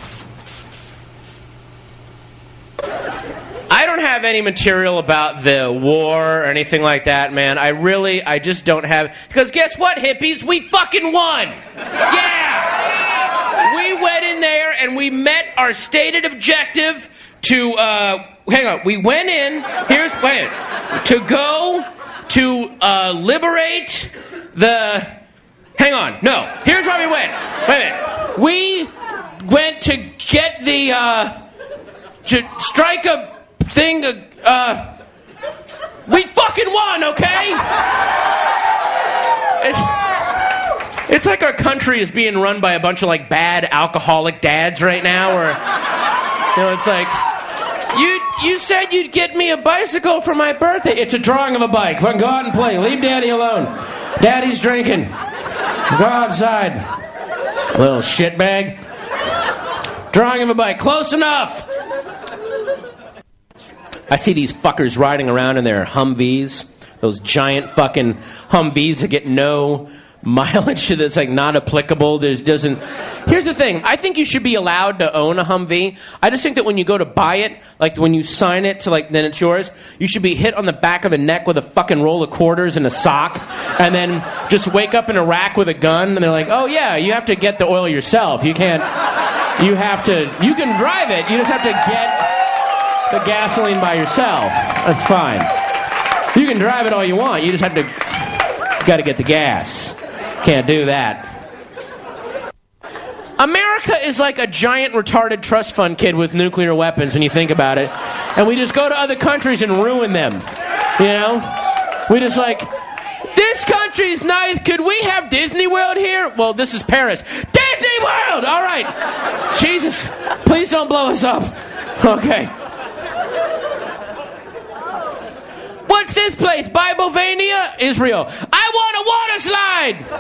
I don't have any material about the war or anything like that, man. I just don't have... Because guess what, hippies? We fucking won! Yeah! We went in there and we met our stated objective to... hang on. We went in... to go to liberate the... Hang on. No. Here's where we went. Wait a minute. We went to get the... to strike a... thing, we fucking won, okay? It's like our country is being run by a bunch of, like, bad alcoholic dads right now, or, you know, it's like, you said you'd get me a bicycle for my birthday. It's a drawing of a bike. Fucking go out and play. Leave Daddy alone. Daddy's drinking. Go outside. Little shitbag. Drawing of a bike. Close enough. I see these fuckers riding around in their Humvees, those giant fucking Humvees that get no mileage that's like not applicable. Here's the thing. I think you should be allowed to own a Humvee. I just think that when you go to buy it, like when you sign it to like then it's yours, you should be hit on the back of the neck with a fucking roll of quarters and a sock, and then just wake up in Iraq with a gun, and they're like, oh yeah, you have to get the oil yourself. You can drive it, you just have to get the gasoline by yourself. That's fine. You can drive it all you want. You just have to... got to get the gas. Can't do that. America is like a giant retarded trust fund kid with nuclear weapons when you think about it. And we just go to other countries and ruin them. You know? We just like... This country's nice. Could we have Disney World here? Well, this is Paris. Disney World! All right. Jesus. Please don't blow us up. Okay. What's this place? Biblevania? Israel. I want a water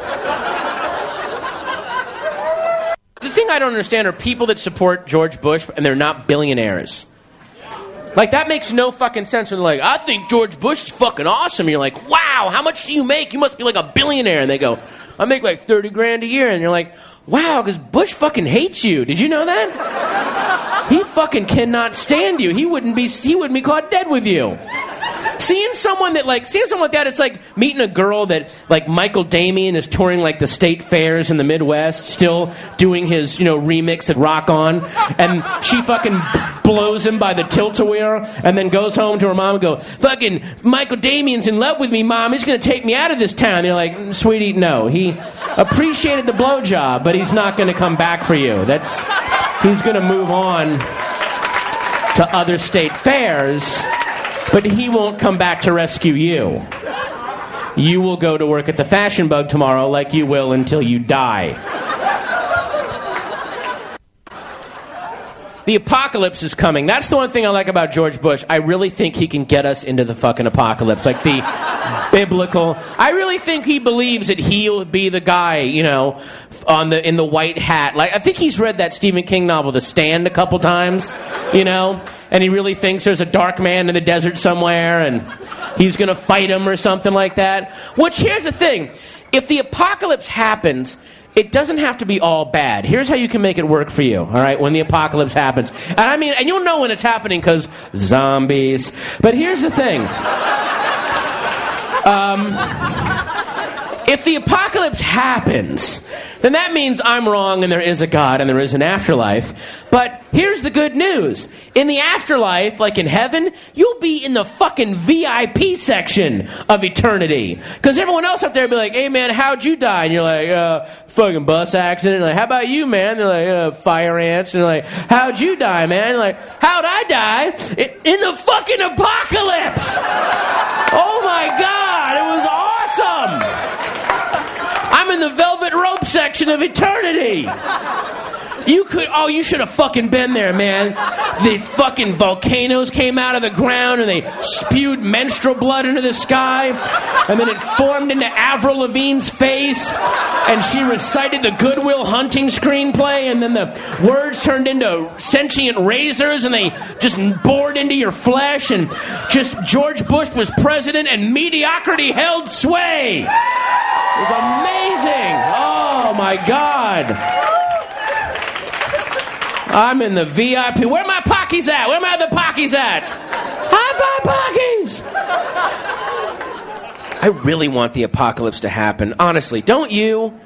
slide! The thing I don't understand are people that support George Bush and they're not billionaires. Like, that makes no fucking sense. And they're like, I think George Bush is fucking awesome. And you're like, wow, how much do you make? You must be like a billionaire. And they go, I make like 30 grand a year. And you're like, wow, because Bush fucking hates you. Did you know that? He fucking cannot stand you. He wouldn't be caught dead with you. Seeing someone like that, it's like meeting a girl that, like, Michael Damian is touring, like, the state fairs in the Midwest, still doing his, remix at Rock On, and she fucking blows him by the tilt-a-whirl, and then goes home to her mom and go, fucking Michael Damian's in love with me, Mom, he's gonna take me out of this town. And you're like, sweetie, no. He appreciated the blowjob, but he's not gonna come back for you. He's gonna move on to other state fairs, but he won't come back to rescue you. You will go to work at the Fashion Bug tomorrow like you will until you die. The apocalypse is coming. That's the one thing I like about George Bush. I really think he can get us into the fucking apocalypse. Like the biblical... I really think he believes that he'll be the guy, in the white hat. Like, I think he's read that Stephen King novel, The Stand, a couple times, and he really thinks there's a dark man in the desert somewhere, and he's going to fight him or something like that. Which, here's the thing. If the apocalypse happens, it doesn't have to be all bad. Here's how you can make it work for you, all right, when the apocalypse happens. And you'll know when it's happening because zombies. But here's the thing. If the apocalypse happens, then that means I'm wrong and there is a God and there is an afterlife. But here's the good news. In the afterlife, like in heaven, you'll be in the fucking VIP section of eternity. Because everyone else up there will be like, hey man, how'd you die? And you're like, fucking bus accident. And like, how about you, man? They're like, fire ants. And they're like, how'd you die, man? And like, how'd I die? In the fucking apocalypse! Oh my God, it was awesome! I'm in the velvet rope section of eternity. You should have fucking been there, man. The fucking volcanoes came out of the ground and they spewed menstrual blood into the sky. And then it formed into Avril Lavigne's face. And she recited the Good Will Hunting screenplay. And then the words turned into sentient razors and they just bored into your flesh. And just George Bush was president and mediocrity held sway. It was amazing. Oh, my God. I'm in the VIP. Where are my Pockies at? Where are my other Pockies at? High five, Pockies! I really want the apocalypse to happen. Honestly, don't you?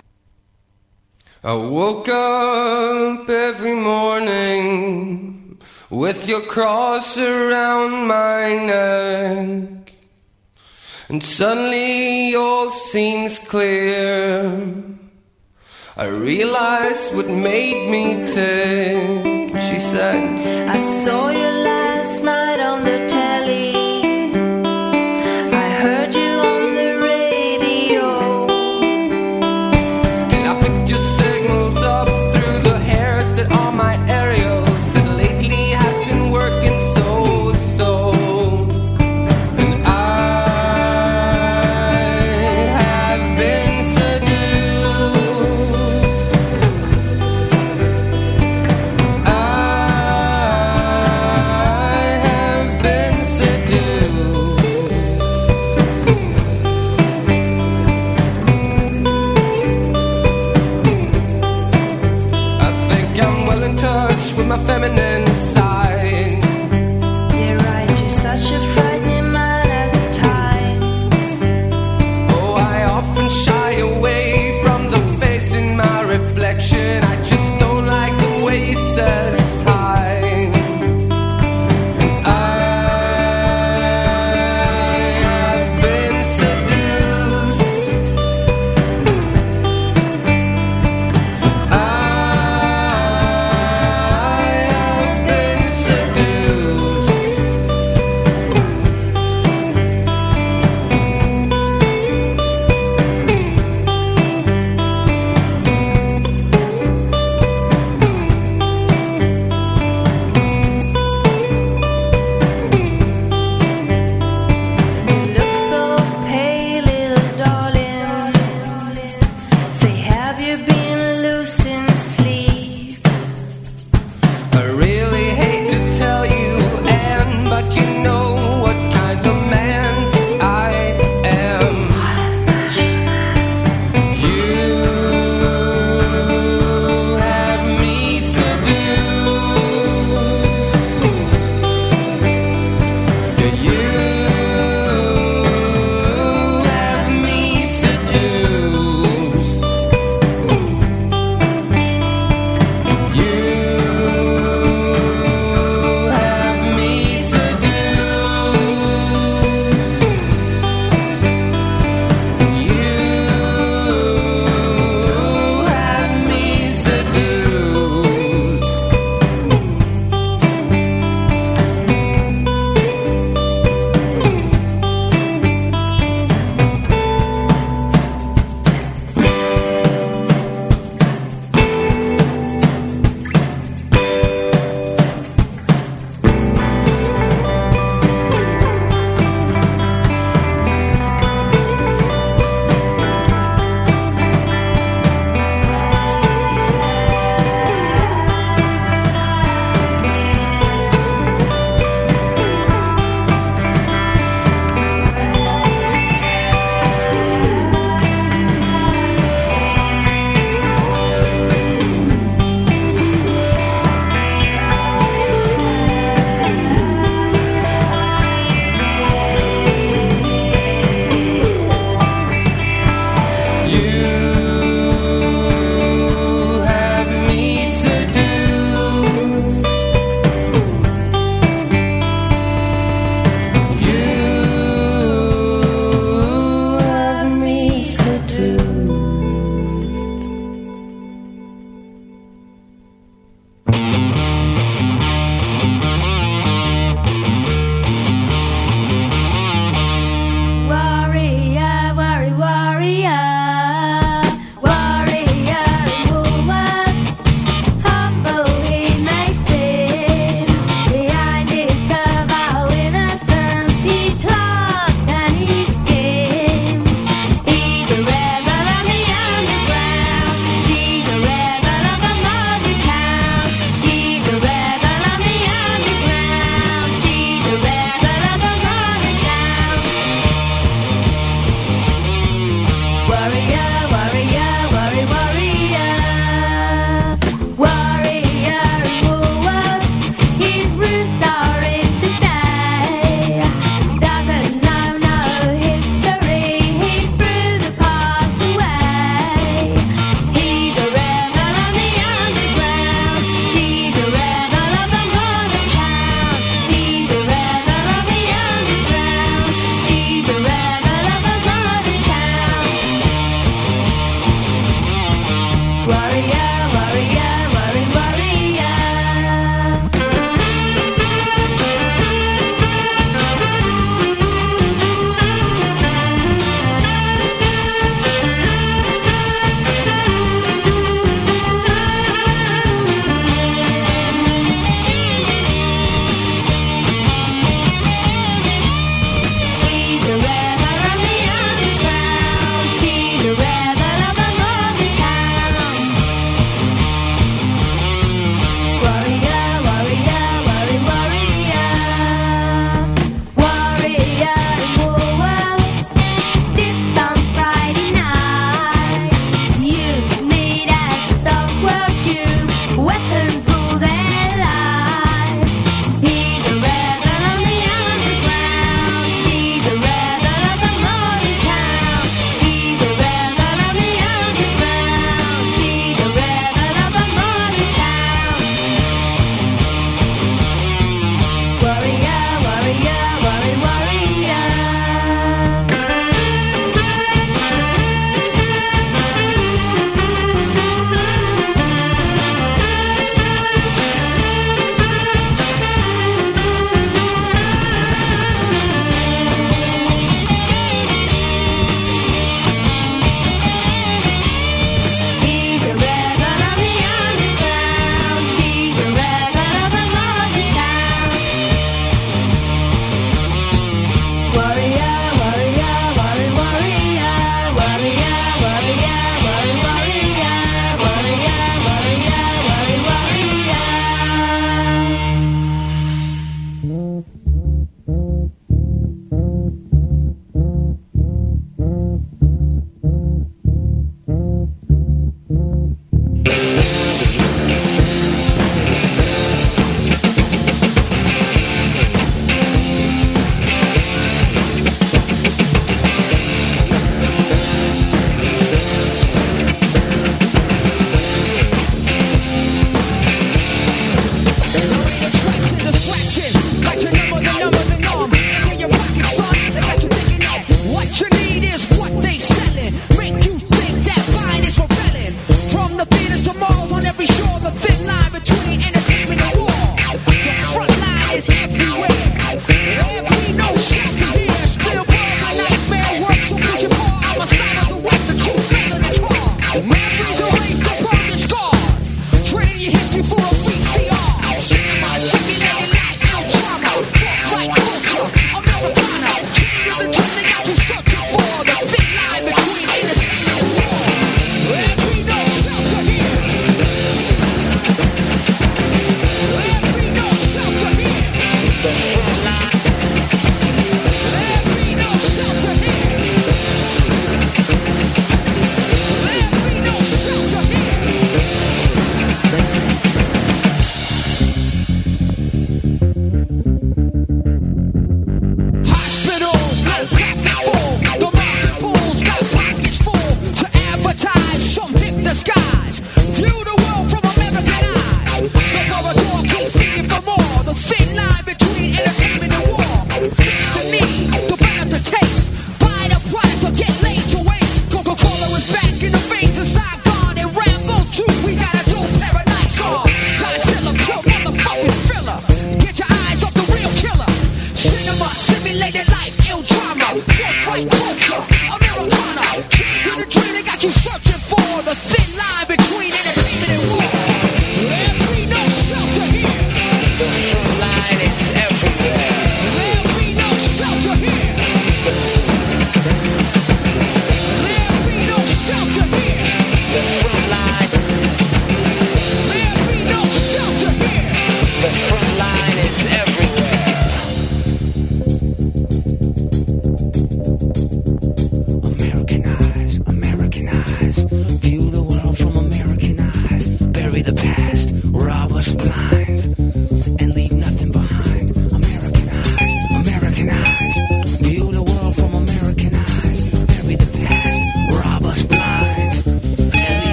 I woke up every morning with your cross around my neck, and suddenly all seems clear. I realized what made me tick. She said, I saw you last night on the telly. I heard you on the radio. And I picked your signals up through the hairs that are my aerials that lately has been working so. And I have been seduced. I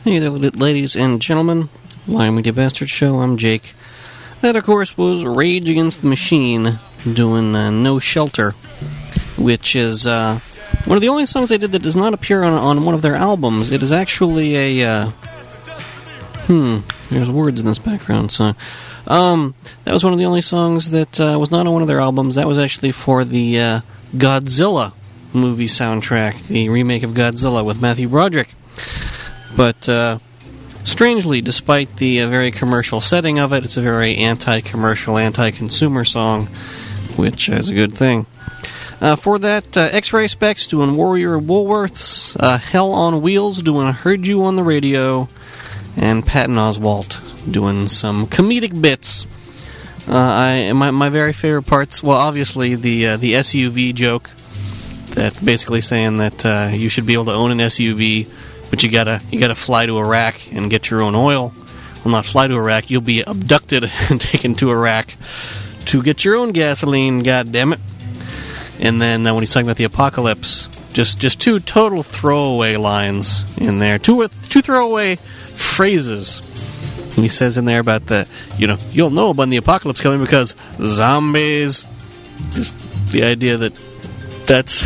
Hey there, ladies and gentlemen. Lion Media Bastard Show, I'm Jake. That, of course, was Rage Against the Machine doing No Shelter, which is one of the only songs they did that does not appear on one of their albums. It is actually a... there's words in this background song. That was one of the only songs that was not on one of their albums. That was actually for the Godzilla movie soundtrack, the remake of Godzilla with Matthew Broderick. But strangely, despite the very commercial setting of it, it's a very anti-commercial, anti-consumer song, which is a good thing. For that, X-Ray Specs doing Warrior Woolworths, Hell on Wheels doing Heard You on the Radio, and Patton Oswalt doing some comedic bits. My very favorite parts, well, obviously the SUV joke, that basically saying that you should be able to own an SUV, but you gotta fly to Iraq and get your own oil. Well, not fly to Iraq, you'll be abducted and taken to Iraq to get your own gasoline, goddammit. And then when he's talking about the apocalypse, just two total throwaway lines in there. Two throwaway phrases. And he says in there about you'll know when the apocalypse coming because zombies. Just the idea that's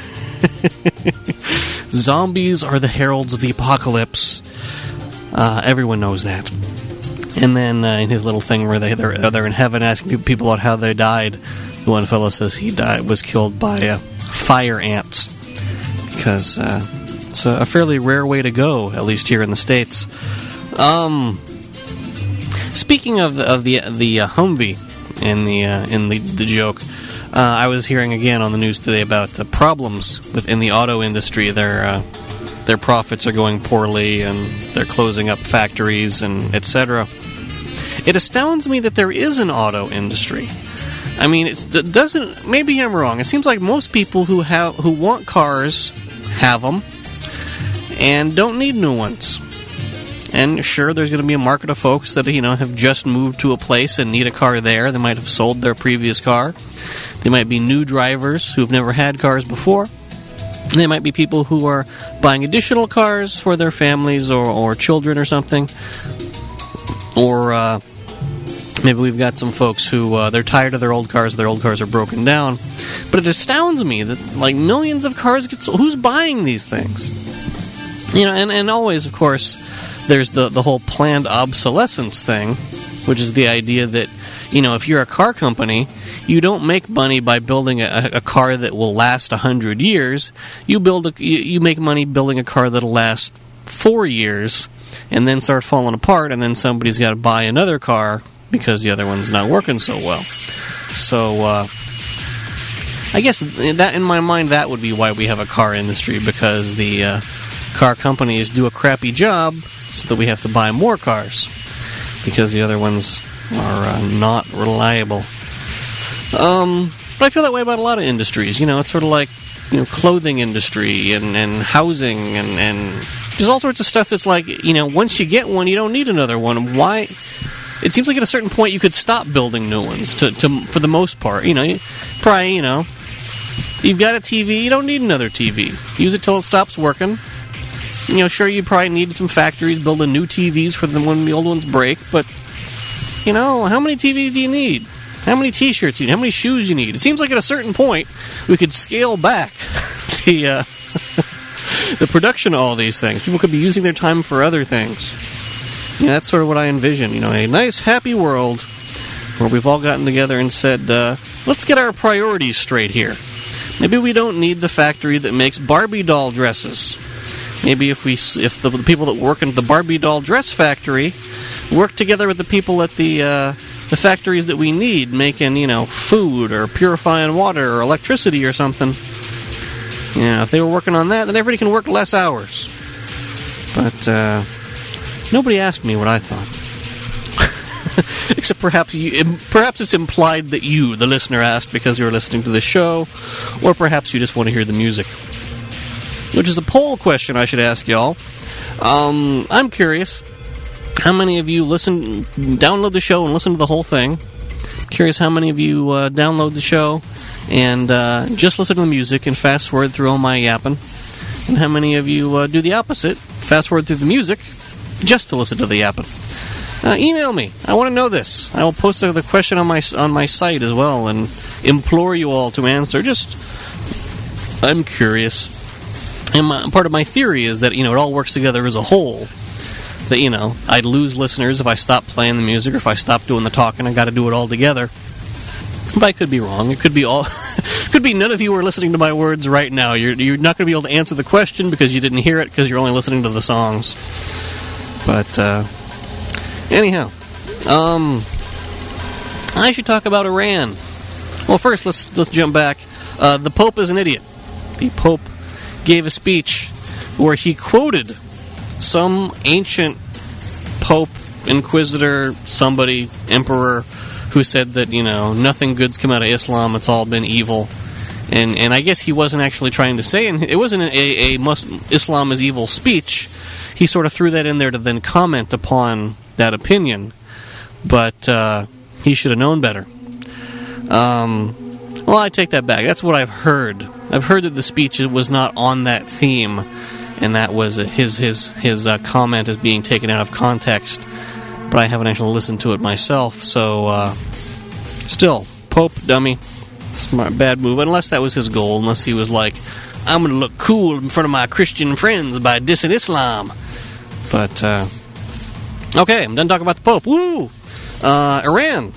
zombies are the heralds of the apocalypse. Everyone knows that. And then in his little thing where they're in heaven asking people about how they died, the one fellow says he was killed by fire ants because it's a fairly rare way to go, at least here in the States. Speaking of the Humvee in the joke, I was hearing again on the news today about problems within the auto industry. Their profits are going poorly, and they're closing up factories and etc. It astounds me that there is an auto industry. I mean, it doesn't. Maybe I'm wrong. It seems like most people who want cars have them and don't need new ones. And sure, there's going to be a market of folks that have just moved to a place and need a car there. They might have sold their previous car. They might be new drivers who've never had cars before. They might be people who are buying additional cars for their families or children or something. Or maybe we've got some folks who they're tired of their old cars. Their old cars are broken down. But it astounds me that millions of cars get sold. Who's buying these things? And always, of course, there's the whole planned obsolescence thing, which is the idea that, if you're a car company, you don't make money by building a car that will last 100 years. You make money building a car that'll last 4 years and then start falling apart, and then somebody's got to buy another car because the other one's not working so well. So, I guess that in my mind, that would be why we have a car industry, because the car companies do a crappy job so that we have to buy more cars because the other ones are not reliable. But I feel that way about a lot of industries. It's sort of like clothing industry and housing and there's all sorts of stuff that's like, once you get one, you don't need another one. Why? It seems like at a certain point you could stop building new ones for the most part. You've got a TV, you don't need another TV. Use it till it stops working. Sure, you probably need some factories building new TVs for them when the old ones break, but, how many TVs do you need? How many T-shirts do you need? How many shoes you need? It seems like at a certain point we could scale back the production of all these things. People could be using their time for other things. That's sort of what I envision. A nice, happy world where we've all gotten together and said, let's get our priorities straight here. Maybe we don't need the factory that makes Barbie doll dresses. Maybe if the people that work in the Barbie doll dress factory work together with the people at the factories that we need, making, food or purifying water or electricity or something. If they were working on that, then everybody can work less hours. But nobody asked me what I thought. Except perhaps it's implied that you, the listener, asked because you were listening to the show, or perhaps you just want to hear the music. Which is a poll question I should ask y'all. I'm curious, how many of you download the show and listen to the whole thing? Curious how many of you download the show and just listen to the music and fast forward through all my yapping. And how many of you do the opposite, fast forward through the music just to listen to the yapping. Email me. I want to know this. I will post the question on my site as well and implore you all to answer. I'm curious. And part of my theory is that, it all works together as a whole. That, I'd lose listeners if I stopped playing the music or if I stopped doing the talking. I got to do it all together. But I could be wrong. It could be could be none of you are listening to my words right now. You're not going to be able to answer the question because you didn't hear it because you're only listening to the songs. But, anyhow, I should talk about Iran. Well, first, let's jump back. The Pope is an idiot. The Pope gave a speech where he quoted some ancient Pope, Inquisitor, somebody, Emperor, who said that, nothing good's come out of Islam, it's all been evil. And I guess he wasn't actually trying to say, and it wasn't a Islam is evil speech. He sort of threw that in there to then comment upon that opinion. But he should have known better. Well, I take that back. That's what I've heard. I've heard that the speech was not on that theme, and that was his comment is being taken out of context. But I haven't actually listened to it myself, so still, Pope, dummy. Smart, bad move, unless that was his goal, unless he was like, I'm going to look cool in front of my Christian friends by dissing Islam. But, okay, I'm done talking about the Pope. Woo! Iran.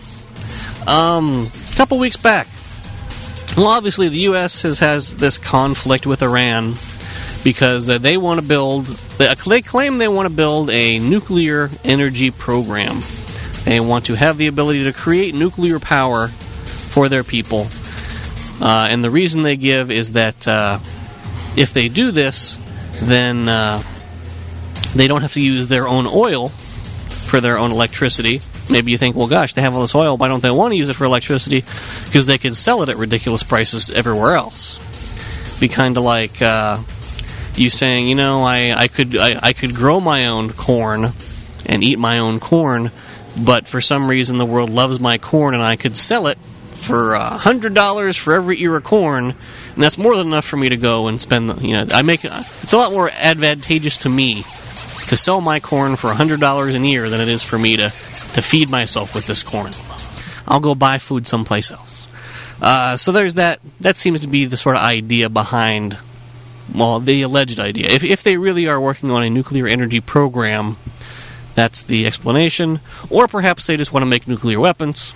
A couple weeks back. Well, obviously the U.S. has this conflict with Iran because they want to build, they claim they want to build a nuclear energy program. They want to have the ability to create nuclear power for their people. And the reason they give is that if they do this, then they don't have to use their own oil for their own electricity. Maybe you think, well, gosh, they have all this oil. Why don't they want to use it for electricity? Because they can sell it at ridiculous prices everywhere else. Be kind of like you saying, I could grow my own corn and eat my own corn, but for some reason the world loves my corn and I could sell it for $100 for every ear of corn, and that's more than enough for me to go and spend. It's a lot more advantageous to me to sell my corn for $100 an ear than it is for me to feed myself with this corn. I'll go buy food someplace else. So there's that. That seems to be the sort of idea behind, well, the alleged idea. If they really are working on a nuclear energy program, that's the explanation. Or perhaps they just want to make nuclear weapons.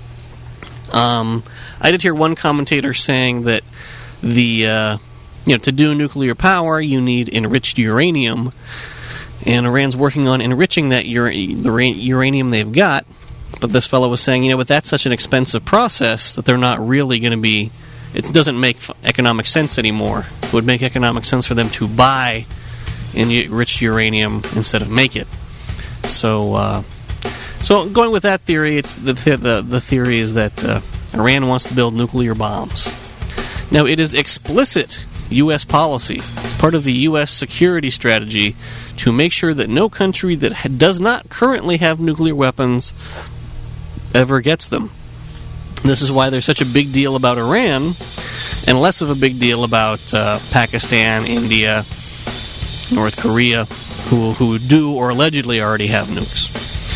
I did hear one commentator saying that to do nuclear power, you need enriched uranium, and Iran's working on enriching that uranium they've got. But this fellow was saying, but that's such an expensive process that they're not really going to be. It doesn't make economic sense anymore. It would make economic sense for them to buy enriched uranium instead of make it. So going with that theory, it's the theory is that Iran wants to build nuclear bombs. Now, it is explicit U.S. policy. It's part of the U.S. security strategy to make sure that no country that does not currently have nuclear weapons ever gets them. This is why there's such a big deal about Iran and less of a big deal about Pakistan, India, North Korea, who do or allegedly already have nukes.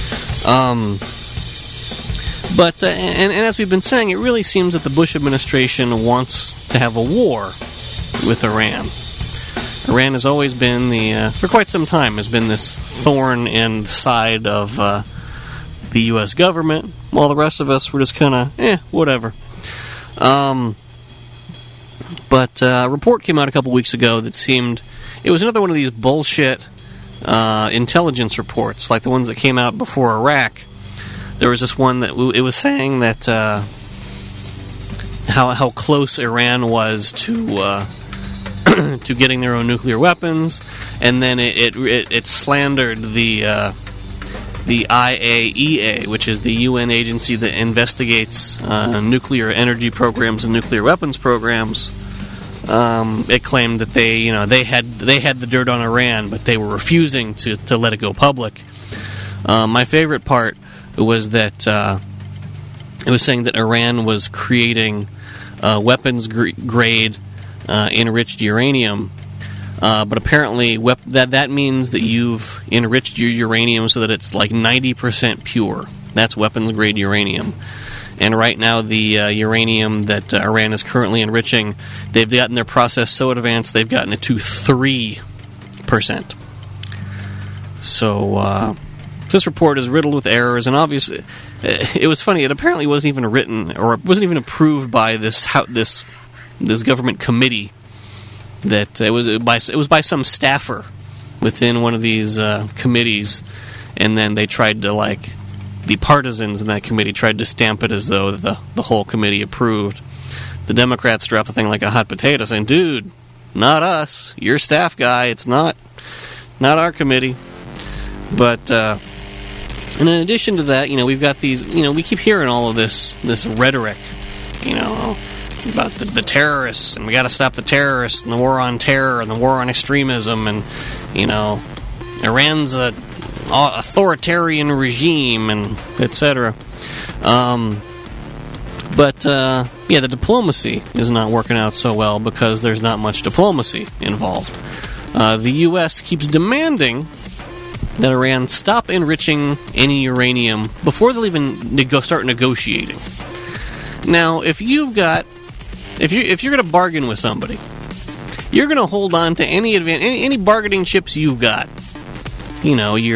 But as we've been saying, it really seems that the Bush administration wants to have a war with Iran. Iran has always been for quite some time, has been this thorn in the side of the U.S. government, while the rest of us were just kind of, whatever. But a report came out a couple weeks ago that seemed, it was another one of these bullshit intelligence reports, like the ones that came out before Iraq. There was this one that it was saying that how close Iran was to to getting their own nuclear weapons, and then it slandered the IAEA, which is the UN agency that investigates nuclear energy programs and nuclear weapons programs. It claimed that they had the dirt on Iran, but they were refusing to let it go public. My favorite part was that it was saying that Iran was creating weapons grade enriched uranium But apparently that means that you've enriched your uranium so that it's like 90% pure. That's weapons-grade uranium. And right now, the uranium that Iran is currently enriching, they've gotten their process so advanced they've gotten it to 3%. So this report is riddled with errors, and obviously, it was funny. It apparently wasn't even written or wasn't even approved by this government committee. That it was by some staffer within one of these committees, and then they tried to the partisans in that committee tried to stamp it as though the whole committee approved. The Democrats dropped the thing like a hot potato, saying, "Dude, not us. You're staff guy. It's not our committee." But and in addition to that, we've got these. We keep hearing all of this rhetoric, about the terrorists, and we got to stop the terrorists, and the war on terror, and the war on extremism, and Iran's a authoritarian regime, and etc. But the diplomacy is not working out so well because there's not much diplomacy involved. The U.S. keeps demanding that Iran stop enriching any uranium before they'll even start negotiating. Now, if you're going to bargain with somebody, you're going to hold on to any bargaining chips you've got. You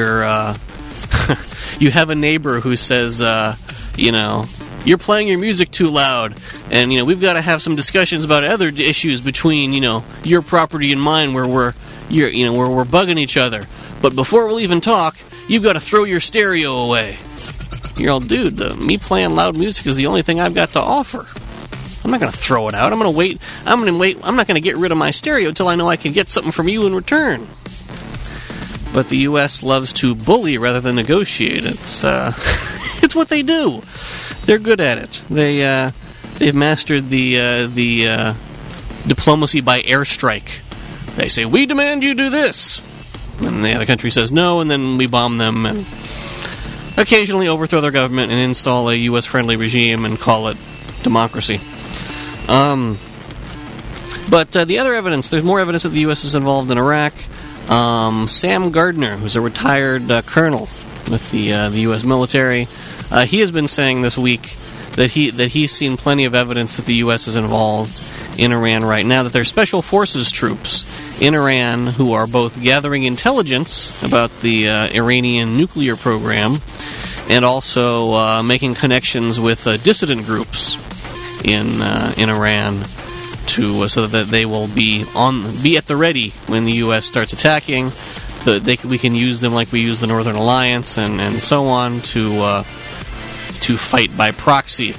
have a neighbor who says, you're playing your music too loud, and we've got to have some discussions about other issues between your property and mine where we're bugging each other. But before we'll even talk, you've got to throw your stereo away. You're all, dude, me playing loud music is the only thing I've got to offer. I'm not going to throw it out. I'm going to wait. I'm not going to get rid of my stereo until I know I can get something from you in return. But the U.S. loves to bully rather than negotiate. It's it's what they do. They're good at it. They've mastered the diplomacy by airstrike. They say, "We demand you do this," and the other country says no, and then we bomb them and occasionally overthrow their government and install a U.S.-friendly regime and call it democracy. But the other evidence, there's more evidence that the U.S. is involved in Iraq. Sam Gardner, who's a retired colonel with the U.S. military, he has been saying this week that he's seen plenty of evidence that the U.S. is involved in Iran right now, that there's special forces troops in Iran who are both gathering intelligence about the Iranian nuclear program and also making connections with dissident groups in Iran so that they will be at the ready when the U.S. starts attacking. We can use them like we use the Northern Alliance and so on to fight by proxy.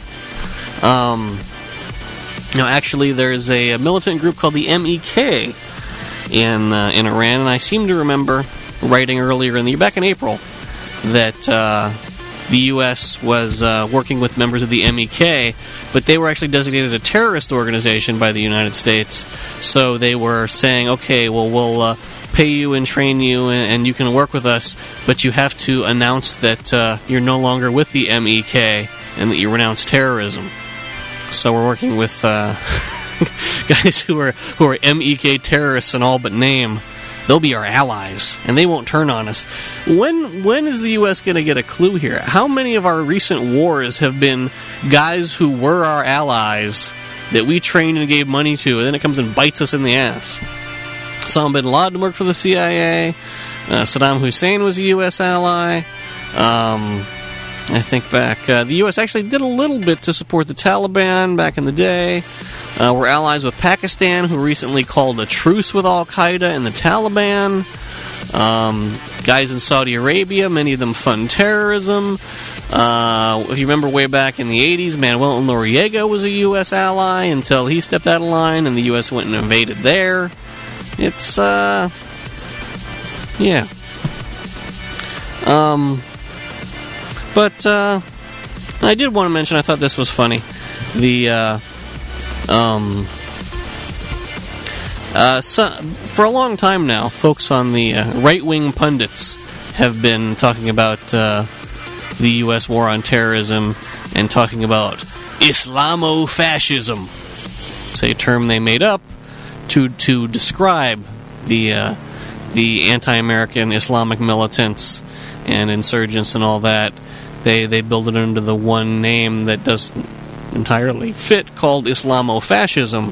Now, actually, there's a militant group called the MEK in Iran, and I seem to remember writing earlier in the year, back in April, that the U.S. was working with members of the MEK, but they were actually designated a terrorist organization by the United States. So they were saying, okay, well, we'll pay you and train you, and you can work with us, but you have to announce that you're no longer with the MEK and that you renounce terrorism. So we're working with guys who are MEK terrorists in all but name. They'll be our allies, and they won't turn on us. When is the U.S. going to get a clue here? How many of our recent wars have been guys who were our allies that we trained and gave money to, and then it comes and bites us in the ass? Osama bin Laden worked for the CIA. Saddam Hussein was a U.S. ally. I think back, the U.S. actually did a little bit to support the Taliban back in the day. We're allies with Pakistan, who recently called a truce with Al-Qaeda and the Taliban. Guys in Saudi Arabia, many of them fund terrorism. If you remember way back in the 80s, Manuel Noriega was a U.S. ally until he stepped out of line and the U.S. went and invaded there. It's, yeah. But I did want to mention, I thought this was funny, for a long time now, folks on the right-wing pundits have been talking about the U.S. war on terrorism and talking about Islamofascism. It's a term they made up to describe the anti-American Islamic militants and insurgents and all that, they build it under the one name that doesn't entirely fit, called Islamofascism.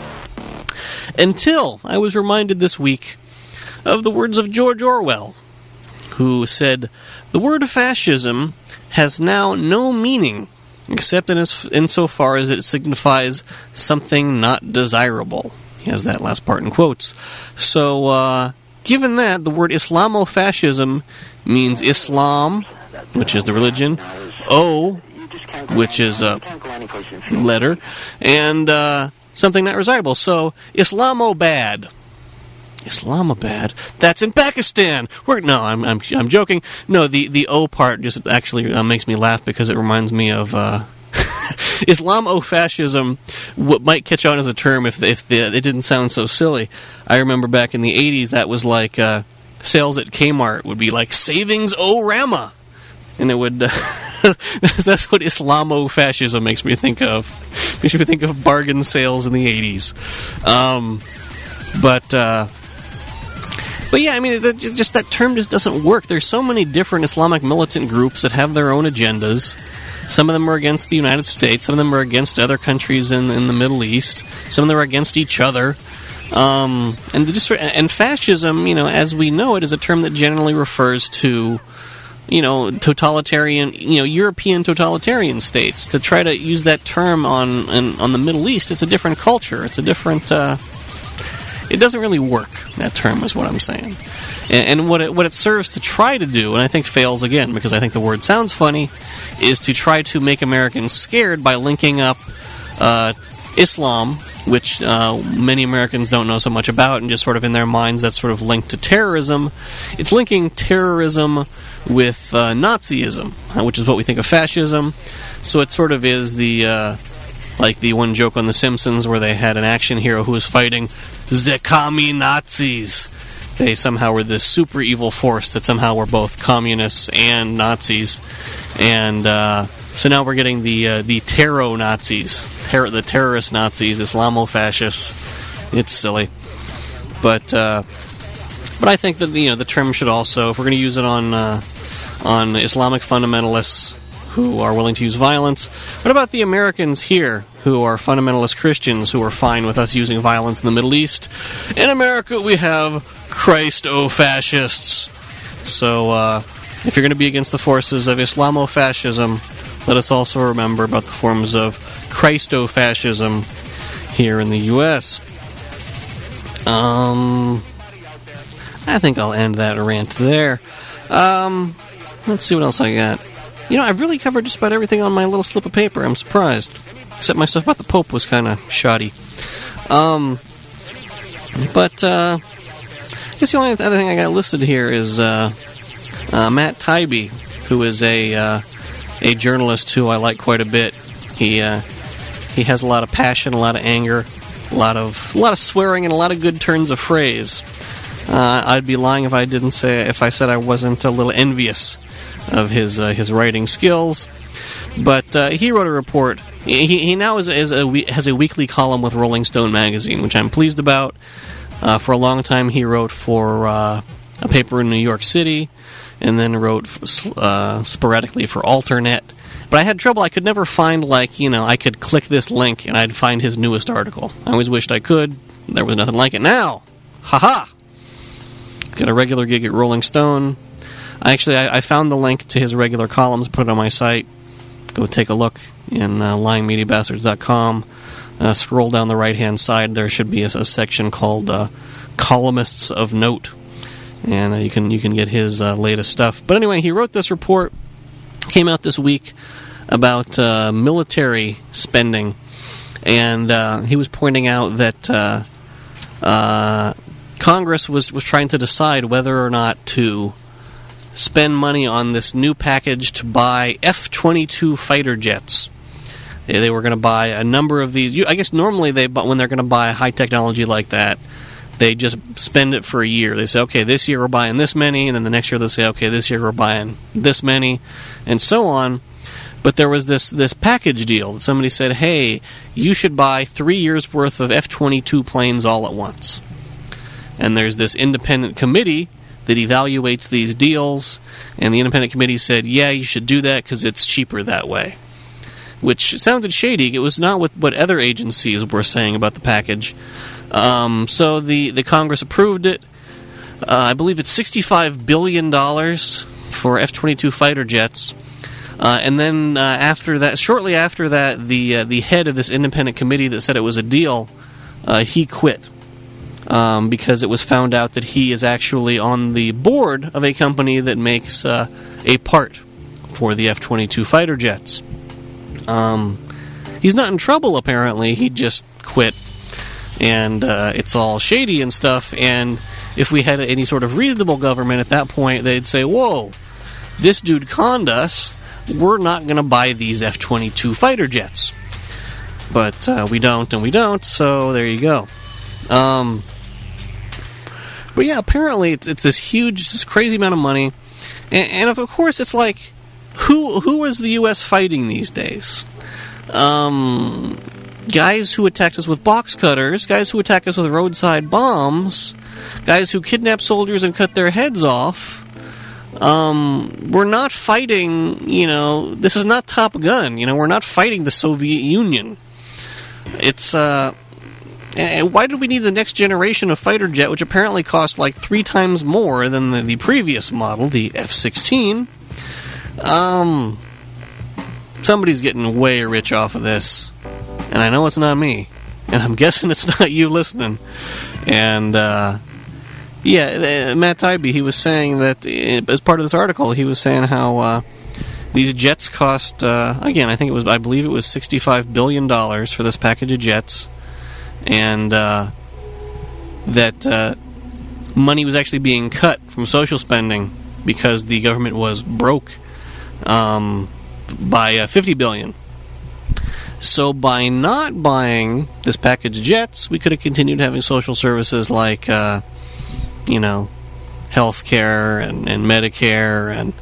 Until I was reminded this week of the words of George Orwell, who said, "The word fascism has now no meaning except insofar as it signifies something not desirable." He has that last part in quotes. So, given that, the word Islamofascism means Islam, which is the religion, O, which is a letter, and something not desirable. So, Islamabad. Islamabad? That's in Pakistan. I'm joking. No, the O part just actually makes me laugh because it reminds me of Islamofascism. What might catch on as a term if it didn't sound so silly. I remember back in the 80s that was like sales at Kmart would be like savings O Rama, and it would. That's what Islamofascism makes me think of. Makes me think of bargain sales in the 80s. But yeah, I mean, that term just doesn't work. There's so many different Islamic militant groups that have their own agendas. Some of them are against the United States. Some of them are against other countries in the Middle East. Some of them are against each other. And fascism, as we know it, is a term that generally refers to, totalitarian, European totalitarian states. To try to use that term on the Middle East, it's a different culture. It's a different. It doesn't really work, that term, is what I'm saying. And what it serves to try to do, and I think fails again, because I think the word sounds funny, is to try to make Americans scared by linking up Islam, which many Americans don't know so much about, and just sort of in their minds that's sort of linked to terrorism. It's linking terrorism with Nazism, which is what we think of fascism. So it sort of is the... like the one joke on The Simpsons where they had an action hero who was fighting the commie Nazis. They somehow were this super evil force that somehow were both communists and Nazis. And so now we're getting the terror Nazis, the terrorist Nazis, Islamofascists. It's silly. But I think that the term should also, if we're going to use it on Islamic fundamentalists who are willing to use violence, what about the Americans here who are fundamentalist Christians who are fine with us using violence in the Middle East? In America, we have Christo-fascists. So, if you're going to be against the forces of Islamofascism, let us also remember about the forms of Christo-fascism here in the U.S. I think I'll end that rant there. Let's see what else I got. I've really covered just about everything on my little slip of paper. I'm surprised. Except my stuff about the Pope was kind of shoddy. But I guess the only other thing I got listed here is Matt Taibbi, who is a journalist who I like quite a bit. He has a lot of passion, a lot of anger, a lot of swearing, and a lot of good turns of phrase. I'd be lying if I said I wasn't a little envious of his writing skills. But he wrote a report. He now has a weekly column with Rolling Stone magazine, which I'm pleased about. For a long time, he wrote for a paper in New York City, and then wrote sporadically for Alternet. But I had trouble. I could never find, I could click this link and I'd find his newest article. I always wished I could. There was nothing like it. Now, haha! Got a regular gig at Rolling Stone. I found the link to his regular columns, put it on my site. Go take a look in lyingmediabastards.com. Scroll down the right-hand side. There should be a section called Columnists of Note. And you can get his latest stuff. But anyway, he wrote this report, came out this week, about military spending. And he was pointing out that Congress was trying to decide whether or not to spend money on this new package to buy F-22 fighter jets. They were going to buy a number of these. I guess normally when they're going to buy high technology like that, they just spend it for a year. They say, okay, this year we're buying this many, and then the next year they'll say, okay, this year we're buying this many, and so on. But there was this package deal that somebody said, hey, you should buy 3 years' worth of F-22 planes all at once. and there's this independent committee that evaluates these deals, and the independent committee said, yeah, you should do that because it's cheaper that way. Which sounded shady. It was not what other agencies were saying about the package. So the Congress approved it. I believe it's $65 billion for F-22 fighter jets. And then after that, shortly after that, the head of this independent committee that said it was a deal, he quit. Because it was found out that he is actually on the board of a company that makes a part for the F-22 fighter jets. He's not in trouble, apparently. He just quit. And it's all shady and stuff. And if we had any sort of reasonable government at that point, they'd say, whoa, this dude conned us. We're not going to buy these F-22 fighter jets. But we don't, and we don't, so there you go. But yeah, apparently it's this huge, this crazy amount of money. And of course, it's like, who is the U.S. fighting these days? Guys who attacked us with box cutters, guys who attack us with roadside bombs, guys who kidnap soldiers and cut their heads off. We're not fighting, this is not Top Gun, we're not fighting the Soviet Union. It's, why do we need the next generation of fighter jet, which apparently cost like 3 times more than the previous model, the F-16? Somebody's getting way rich off of this, and I know it's not me, and I'm guessing it's not you listening. And Matt Taibbi, he was saying that as part of this article, he was saying how these jets cost again, I believe it was $65 billion for this package of jets, and that money was actually being cut from social spending because the government was broke by $50 billion. So by not buying this package of jets, we could have continued having social services like, health care and Medicare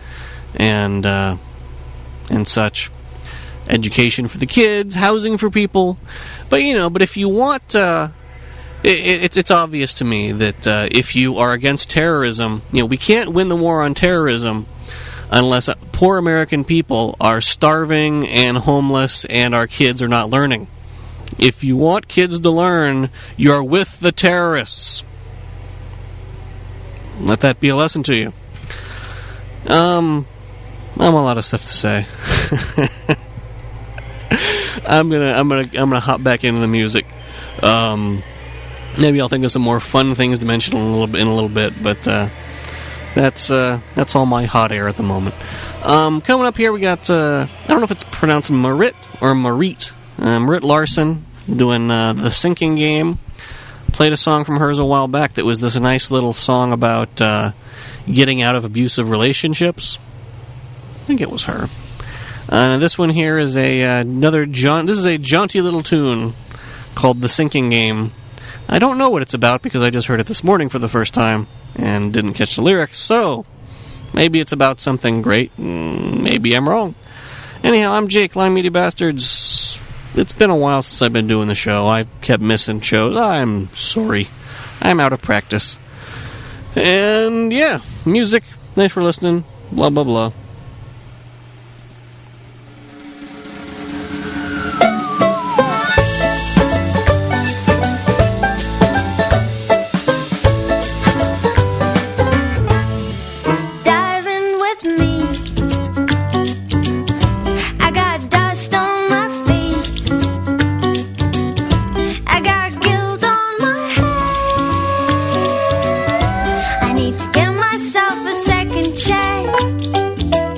and such, education for the kids, housing for people. But if you want, it's obvious to me that if you are against terrorism, we can't win the war on terrorism unless poor American people are starving and homeless and our kids are not learning. If you want kids to learn, you're with the terrorists. Let that be a lesson to you. I'm a lot of stuff to say. I'm gonna hop back into the music. Maybe I'll think of some more fun things to mention in a little bit, but that's all my hot air at the moment. Coming up here, we got I don't know if it's pronounced Marit or Marit. Marit Larson doing The Sinking Game. Played a song from hers a while back that was this nice little song about getting out of abusive relationships. I think it was her. This one here is this is a jaunty little tune called The Sinking Game. I don't know what it's about because I just heard it this morning for the first time and didn't catch the lyrics, so maybe it's about something great. Maybe I'm wrong. Anyhow, I'm Jake, Lyme Media Bastards. It's been a while since I've been doing the show. I kept missing shows. I'm sorry. I'm out of practice. And yeah, music. Thanks for listening. Blah, blah, blah. I need to give myself a second chance.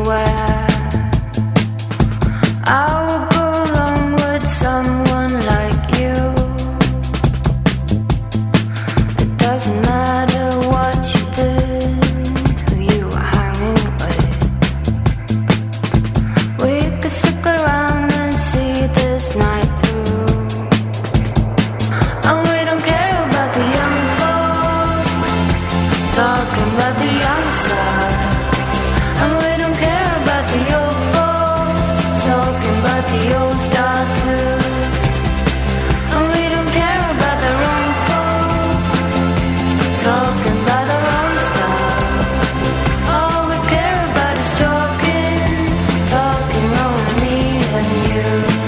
swear I will go along with someone like you. It doesn't matter what you did, who you were hanging with. We could stick around and see this night through. And we don't care about the young folks talking about the young side. And we don't care about the old folks talking about the old style too. And we don't care about the wrong folks talking about the wrong style. All we care about is talking, talking only me and you.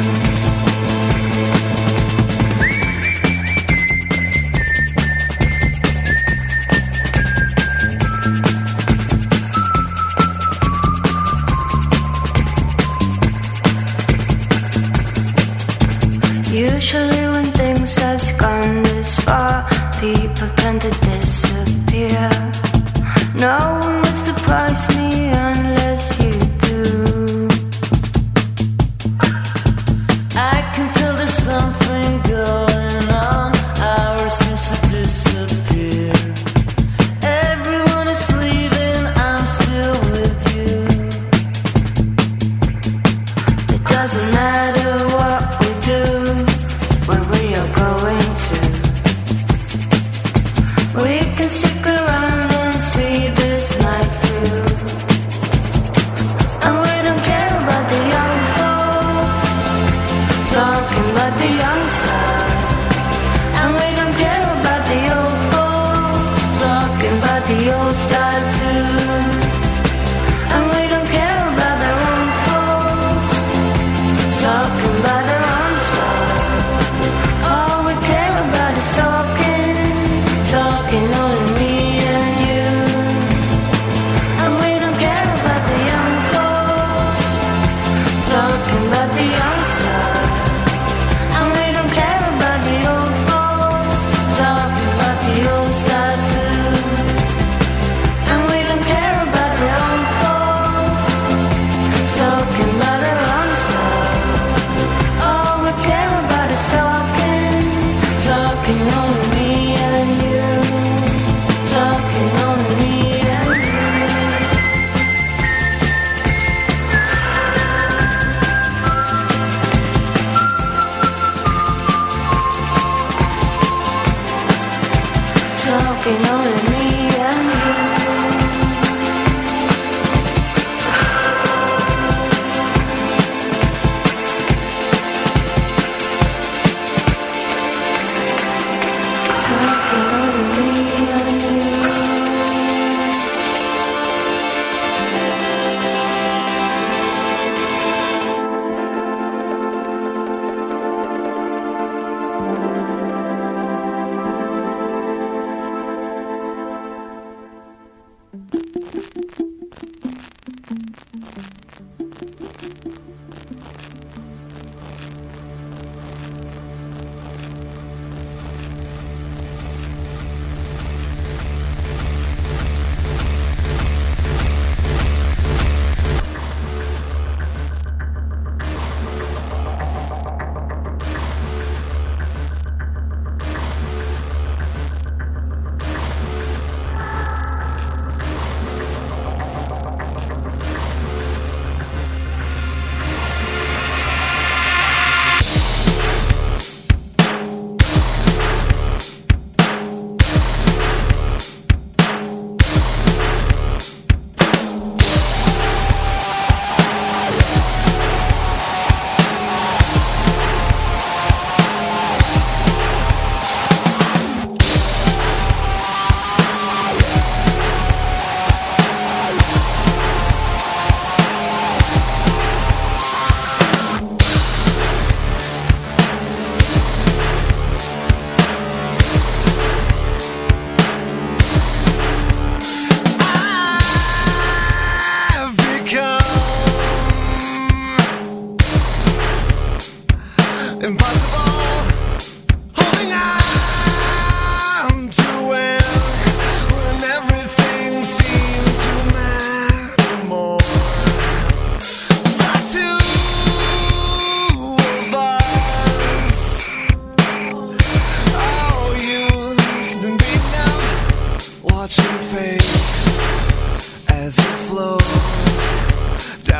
Usually when things has gone this far, people tend to disappear. No one would surprise me unless you do. I can tell there's something going on. Ours seems to disappear. Everyone is leaving, I'm still with you. It doesn't matter what we do, where we are going to. We can stick around and see this night through. And we don't care about the young folks talking about the young side. And we don't care about the old folks talking about the old style too. And we don't care about the wrong folks talking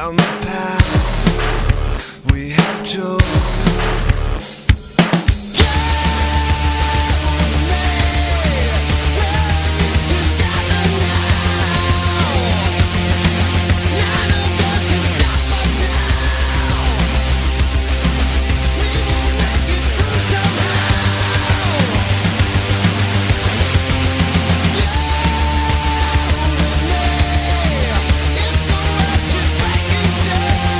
down the path we have chosen. Down.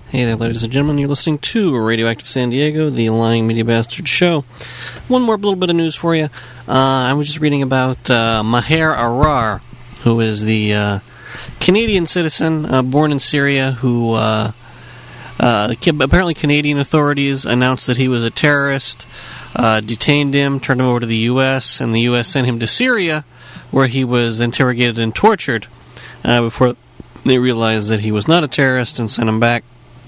Hey there, ladies and gentlemen. You're listening to Radioactive San Diego, the Lying Media Bastard Show. One more little bit of news for you. I was just reading about Maher Arar, who is the Canadian citizen born in Syria who apparently Canadian authorities announced that he was a terrorist, detained him, turned him over to the U.S., and the U.S. sent him to Syria, where he was interrogated and tortured before they realized that he was not a terrorist and sent him back.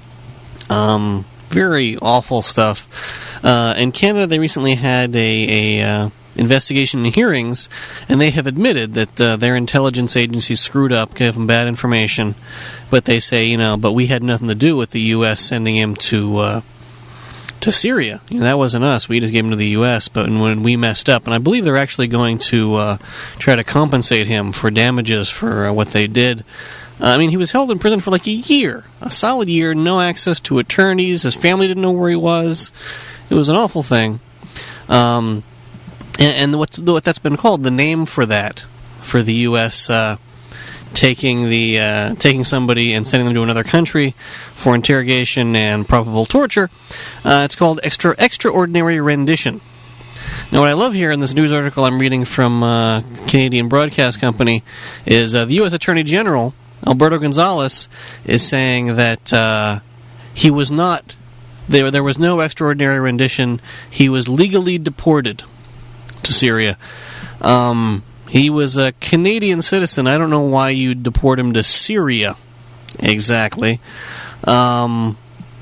Very awful stuff. In Canada, they recently had a investigation and hearings, and they have admitted that their intelligence agencies screwed up, gave them bad information, but they say, but we had nothing to do with the U.S. sending him to Syria. That wasn't us. We just gave him to the U.S., but when we messed up, and I believe they're actually going to try to compensate him for damages for what they did. He was held in prison for like a year, a solid year, no access to attorneys. His family didn't know where he was. It was an awful thing. And what that's been called, the name for that, for the U.S. Taking somebody and sending them to another country for interrogation and probable torture, it's called extraordinary rendition. Now, what I love here in this news article I'm reading from Canadian Broadcast Company is the U.S. Attorney General, Alberto Gonzales, is saying that he was not... There was no extraordinary rendition. He was legally deported to Syria. He was a Canadian citizen. I don't know why you'd deport him to Syria, exactly. And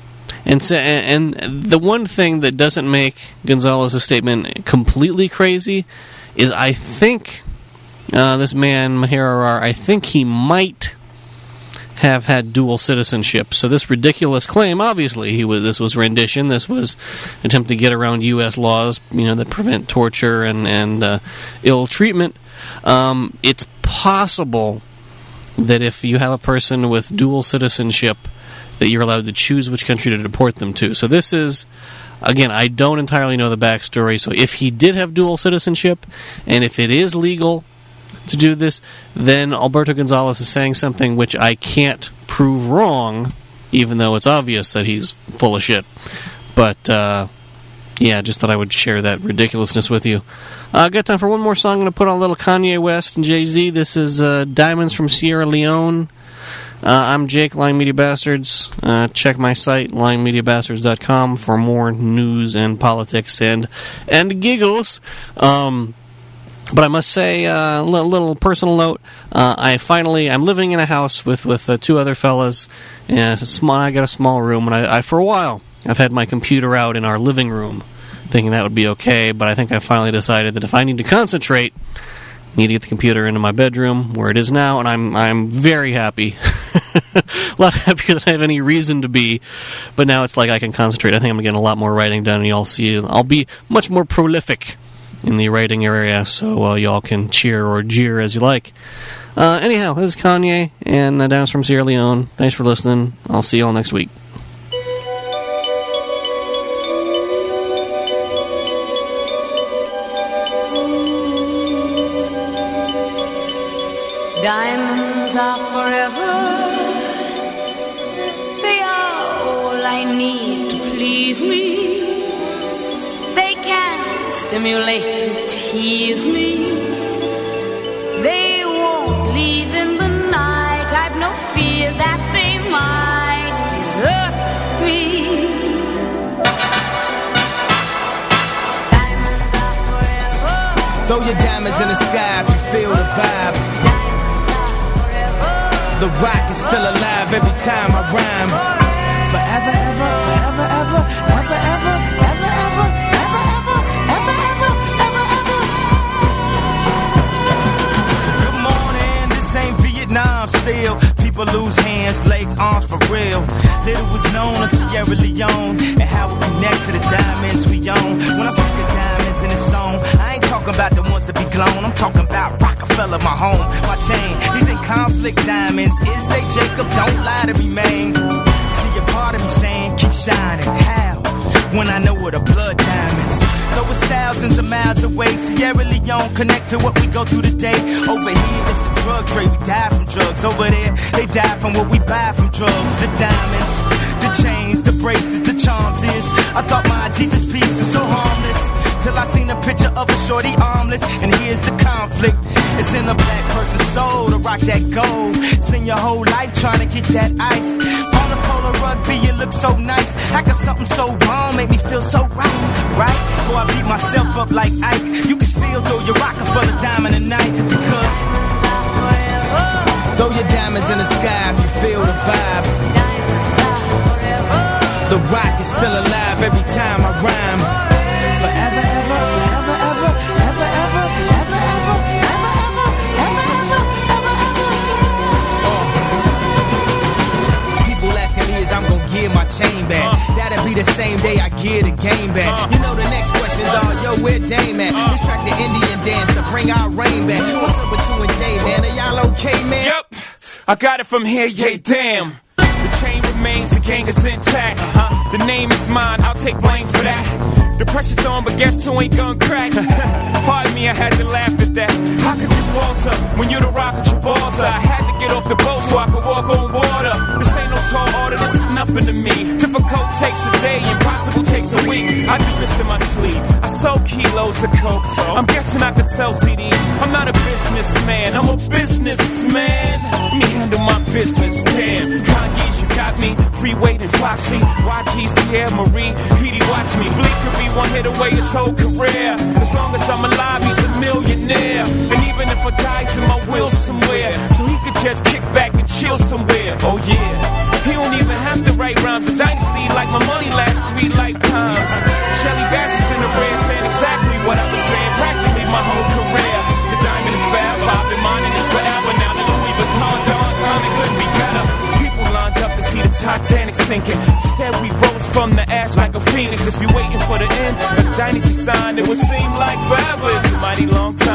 the one thing that doesn't make Gonzales' statement completely crazy is I think this man, Maher Arar, I think he might have had dual citizenship. So this ridiculous claim, obviously, this was rendition. This was an attempt to get around U.S. laws, that prevent torture and ill treatment. It's possible that if you have a person with dual citizenship, that you're allowed to choose which country to deport them to. So this is, again, I don't entirely know the backstory. So if he did have dual citizenship, and if it is legal to do this, then Alberto Gonzales is saying something which I can't prove wrong, even though it's obvious that he's full of shit. But, just thought I would share that ridiculousness with you. I've got time for one more song. I'm going to put on a little Kanye West and Jay-Z. This is Diamonds from Sierra Leone. I'm Jake, Lying Media Bastards. Check my site, lyingmediabastards.com, for more news and politics and giggles. But I must say, a little personal note, I'm living in a house with two other fellas, and I got a small room, and I for a while, I've had my computer out in our living room, thinking that would be okay, but I think I finally decided that if I need to concentrate, I need to get the computer into my bedroom, where it is now, and I'm very happy. A lot happier than I have any reason to be, but now it's like I can concentrate. I think I'm getting a lot more writing done, and y'all see, I'll be much more prolific in the writing area, so y'all can cheer or jeer as you like. Anyhow, this is Kanye, and Diamonds from Sierra Leone. Thanks for listening. I'll see y'all next week. Diamonds are forever. They are all I need to please me. They can stimulate and tease me. They won't leave in the night. I've no fear that they might desert me. Diamonds are forever. Throw your diamonds in the sky if you feel the vibe. The rock is still alive every time I rhyme. Forever, ever, forever, ever, ever, ever, ever, ever, ever, ever, ever, ever, ever, ever. Good morning, this ain't Vietnam still. People lose hands, legs, arms for real. Little was known of Sierra Leone and how we connect to the diamonds we own. When I speak of diamonds in this song, I ain't talking about the ones that be glown. I'm talking about Rockefeller, my home, my chain. These ain't conflict diamonds, is they Jacob? Don't lie to me, man. See a part of me saying, keep shining. How? When I know what a blood diamonds. Though it's thousands of miles away, Sierra Leone connect to what we go through today. Over here, it's the drug trade. We die from drugs. Over there, they die from what we buy from drugs. The diamonds, the other shorty armless, and here's the conflict. It's in the black person's soul to rock that gold. Spend your whole life trying to get that ice. On the polar rugby, you look so nice. How can something so wrong make me feel so right? Right? Before I beat myself up like Ike, you can still throw your rocker full of diamond tonight. Because throw your diamonds in the sky if you feel the vibe. The rock is still alive every time I rhyme. Forever, ever, forever, ever, ever, ever, ever, ever, ever, ever, ever, ever, ever, ever. People asking me is I'm gonna give my chain back. That'll be the same day I give the game back. You know the next question, dawg, yo, where Dame at? Let's track the Indian dance to bring our rain back. What's up with you and Jay, man? Are y'all okay, man? Yep, I got it from here, yeah, damn. The chain remains, the gang is intact. The name is mine, I'll take blame for that. The pressure's on, but guess who ain't gonna crack? Pardon me, I had to laugh at that. How could you falter when you the rock at your balls? I had to get off the boat so I could walk on water. This ain't no tall order, this is nothing to me. Difficult takes a day, impossible takes a week. I do this in my sleep, I sold kilos of coke. I'm guessing I could sell CDs. I'm not a businessman, I'm a businessman. Let me handle my business, damn. Kanye's, you got me, Free Wade and Foxy, YG's, Thierry Marie, Petey, watch me. Bleak could be one hit away his whole career. As long as I'm alive, he's a millionaire. And even if I die, he's in my will somewhere, so he could just kick back and chill somewhere. Oh yeah, he don't even have to write rhymes. A dynasty like my money lasts 3 lifetimes. Shelly Bass is in the red saying exactly what I was saying practically my whole career. The diamond is forever, I've been mining this forever. Now the Louis Vuitton Don's time, it couldn't be better. People lined up to see the Titanic sinking. Instead we rose from the ash like a phoenix. If you're waiting for the end of the dynasty sign, it would seem like forever. It's a mighty long time.